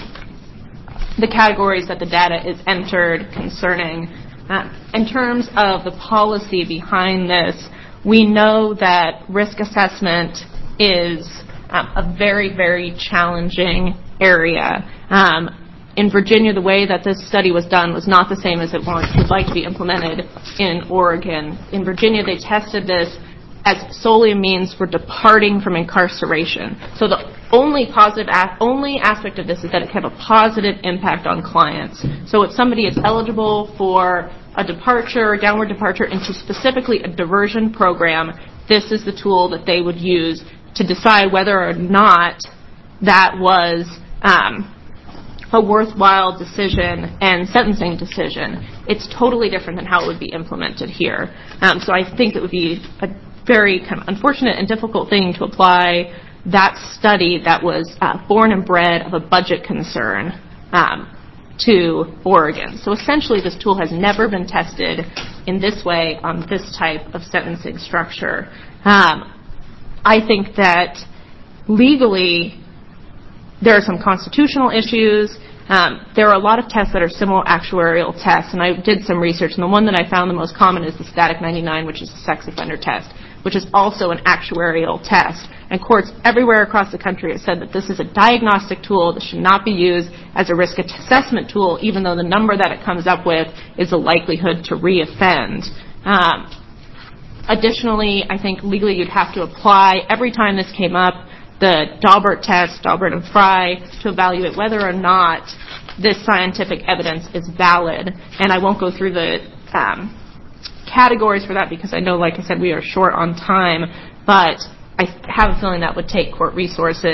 the categories that the data is entered concerning. Uh, in terms of the policy behind this, we know that risk assessment is um, a very, very challenging area. Um, in Virginia, the way that this study was done was not the same as it would like to be implemented in Oregon. In Virginia, they tested this as solely a means for departing from incarceration. So the only positive, a- only aspect of this is that it can have a positive impact on clients. So if somebody is eligible for a departure, a downward departure into specifically a diversion program, this is the tool that they would use to decide whether or not that was um, a worthwhile decision and sentencing decision. It's totally different than how it would be implemented here. Um, so I think it would be a very kind of unfortunate and difficult thing to apply that study that was uh, born and bred of a budget concern um, to Oregon. So essentially this tool has never been tested in this way on this type of sentencing structure. Um, I think that legally there are some constitutional issues. Um, there are a lot of tests that are similar actuarial tests, and I did some research, and the one that I found the most common is the Static ninety-nine, which is a sex offender test, which is also an actuarial test. And courts everywhere across the country have said that this is a diagnostic tool that should not be used as a risk assessment tool, even though the number that it comes up with is the likelihood to reoffend. Um, additionally, I think legally you'd have to apply, every time this came up, the Daubert test, Daubert and Fry, to evaluate whether or not this scientific evidence is valid. And I won't go through the um, categories for that because I know, like I said, we are short on time, but I have a feeling that would take court resources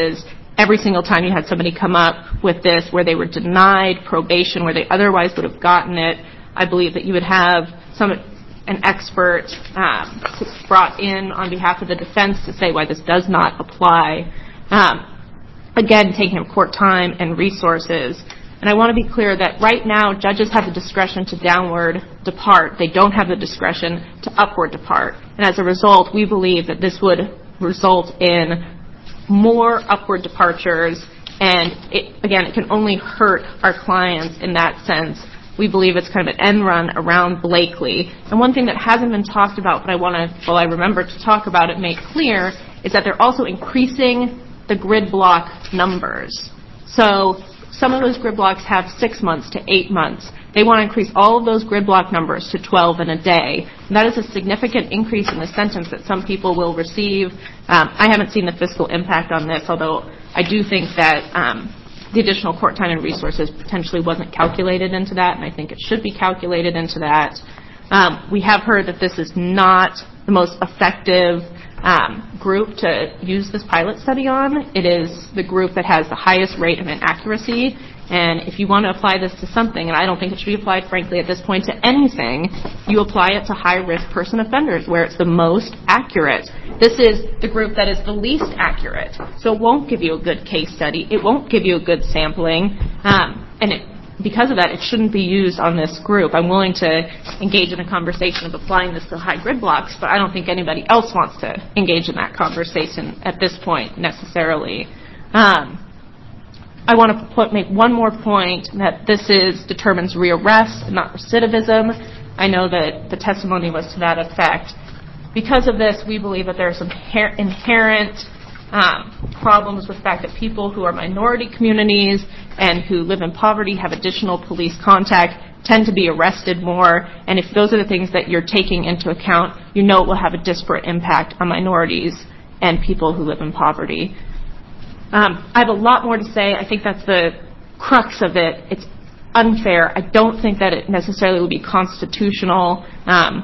every single time you had somebody come up with this where they were denied probation, where they otherwise would have gotten it, I believe that you would have some an expert um, brought in on behalf of the defense to say why this does not apply. Um, again, taking up court time and resources. And I want to be clear that right now judges have the discretion to downward depart. They don't have the discretion to upward depart. And as a result, we believe that this would result in more upward departures. And it, again, it can only hurt our clients in that sense. We believe it's kind of an end run around Blakely. And one thing that hasn't been talked about, but I want to, well, I remember to talk about it, make clear, is that they're also increasing the grid block numbers. So some of those grid blocks have six months to eight months. They want to increase all of those grid block numbers to twelve in a day. And that is a significant increase in the sentence that some people will receive. Um, I haven't seen the fiscal impact on this, although I do think that um, the additional court time and resources potentially wasn't calculated into that, and I think it should be calculated into that. Um, we have heard that this is not the most effective um, group to use this pilot study on. It is the group that has the highest rate of inaccuracy, and if you want to apply this to something, and I don't think it should be applied, frankly, at this point to anything, you apply it to high-risk person offenders where it's the most accurate. This is the group that is the least accurate, so it won't give you a good case study. It won't give you a good sampling, um, and it, because of that, it shouldn't be used on this group. I'm willing to engage in a conversation of applying this to high grid blocks, but I don't think anybody else wants to engage in that conversation at this point necessarily. Um, I want to put, make one more point that this is determines rearrest and not recidivism. I know that the testimony was to that effect. Because of this, we believe that there are some her- inherent um, problems with the fact that people who are minority communities and who live in poverty have additional police contact, tend to be arrested more, and if those are the things that you're taking into account, you know it will have a disparate impact on minorities and people who live in poverty. Um, I have a lot more to say. I think that's the crux of it. It's unfair. I don't think that it necessarily would be constitutional. Um,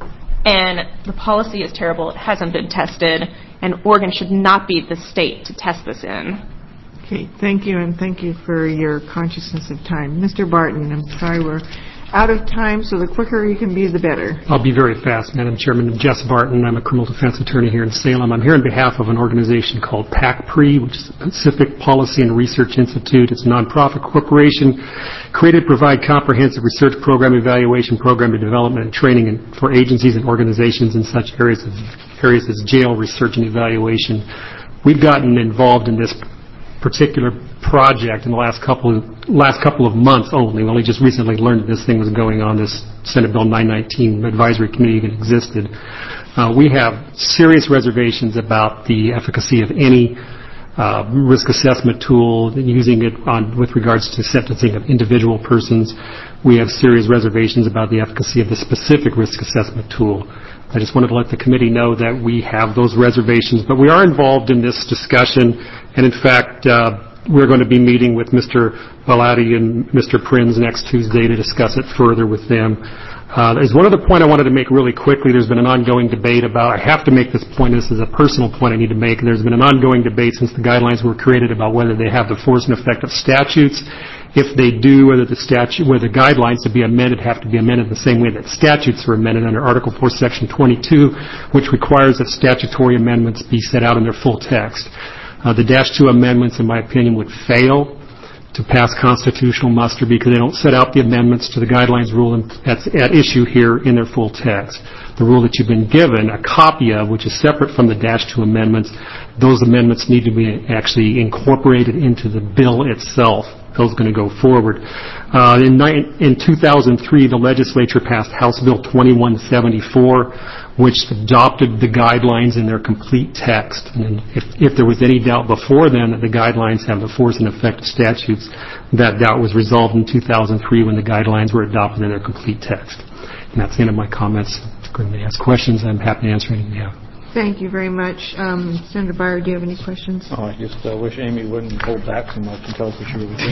and the policy is terrible. It hasn't been tested. And Oregon should not be the state to test this in. Okay, thank you, and thank you for your consciousness of time. Mister Barton, I'm sorry we're out of time, so the quicker you can be, the better. I'll be very fast, Madam Chairman. I'm Jess Barton. I'm a criminal defense attorney here in Salem. I'm here on behalf of an organization called PACPRE, which is the Pacific Policy and Research Institute. It's a nonprofit corporation created to provide comprehensive research program, evaluation, program development, and training in, for agencies and organizations in such areas, of, areas as jail, research, and evaluation. We've gotten involved in this particular project in the last couple of, last couple of months only. We only just recently learned that this thing was going on, this Senate Bill nine nineteen advisory committee even existed. Uh, we have serious reservations about the efficacy of any uh, risk assessment tool, using it on with regards to sentencing of individual persons. We have serious reservations about the efficacy of the specific risk assessment tool. I just wanted to let the committee know that we have those reservations, but we are involved in this discussion, and in fact, uh, we're going to be meeting with Mister Belatti and Mister Prinz next Tuesday to discuss it further with them. Uh, there's one other point I wanted to make really quickly. There's been an ongoing debate about, I have to make this point, this is a personal point I need to make, and there's been an ongoing debate since the guidelines were created about whether they have the force and effect of statutes. If they do, whether the statute, whether the guidelines to be amended have to be amended the same way that statutes are amended under Article four, Section twenty-two, which requires that statutory amendments be set out in their full text. Uh, the Dash two amendments, in my opinion, would fail to pass constitutional muster because they don't set out the amendments to the guidelines rule that's at issue here in their full text. The rule that you've been given a copy of, which is separate from the Dash two amendments, those amendments need to be actually incorporated into the bill itself. Those are going to go forward. Uh, in, in two thousand three, the legislature passed House Bill twenty-one seventy-four, which adopted the guidelines in their complete text. And if, if there was any doubt before then that the guidelines have the force and effect of statutes, that doubt was resolved in two thousand three when the guidelines were adopted in their complete text. And that's the end of my comments. If you're going to ask questions, I'm happy to answer anything you have. Thank you very much. Um, Senator Byer, do you have any questions? Oh, I just uh, wish Amy wouldn't hold back so much and tell us what she really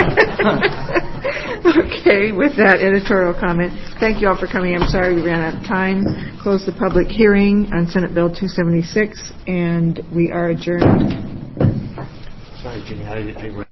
thinks. Okay, with that editorial comment, thank you all for coming. I'm sorry we ran out of time. Close the public hearing on Senate Bill two seventy-six, and we are adjourned. I- I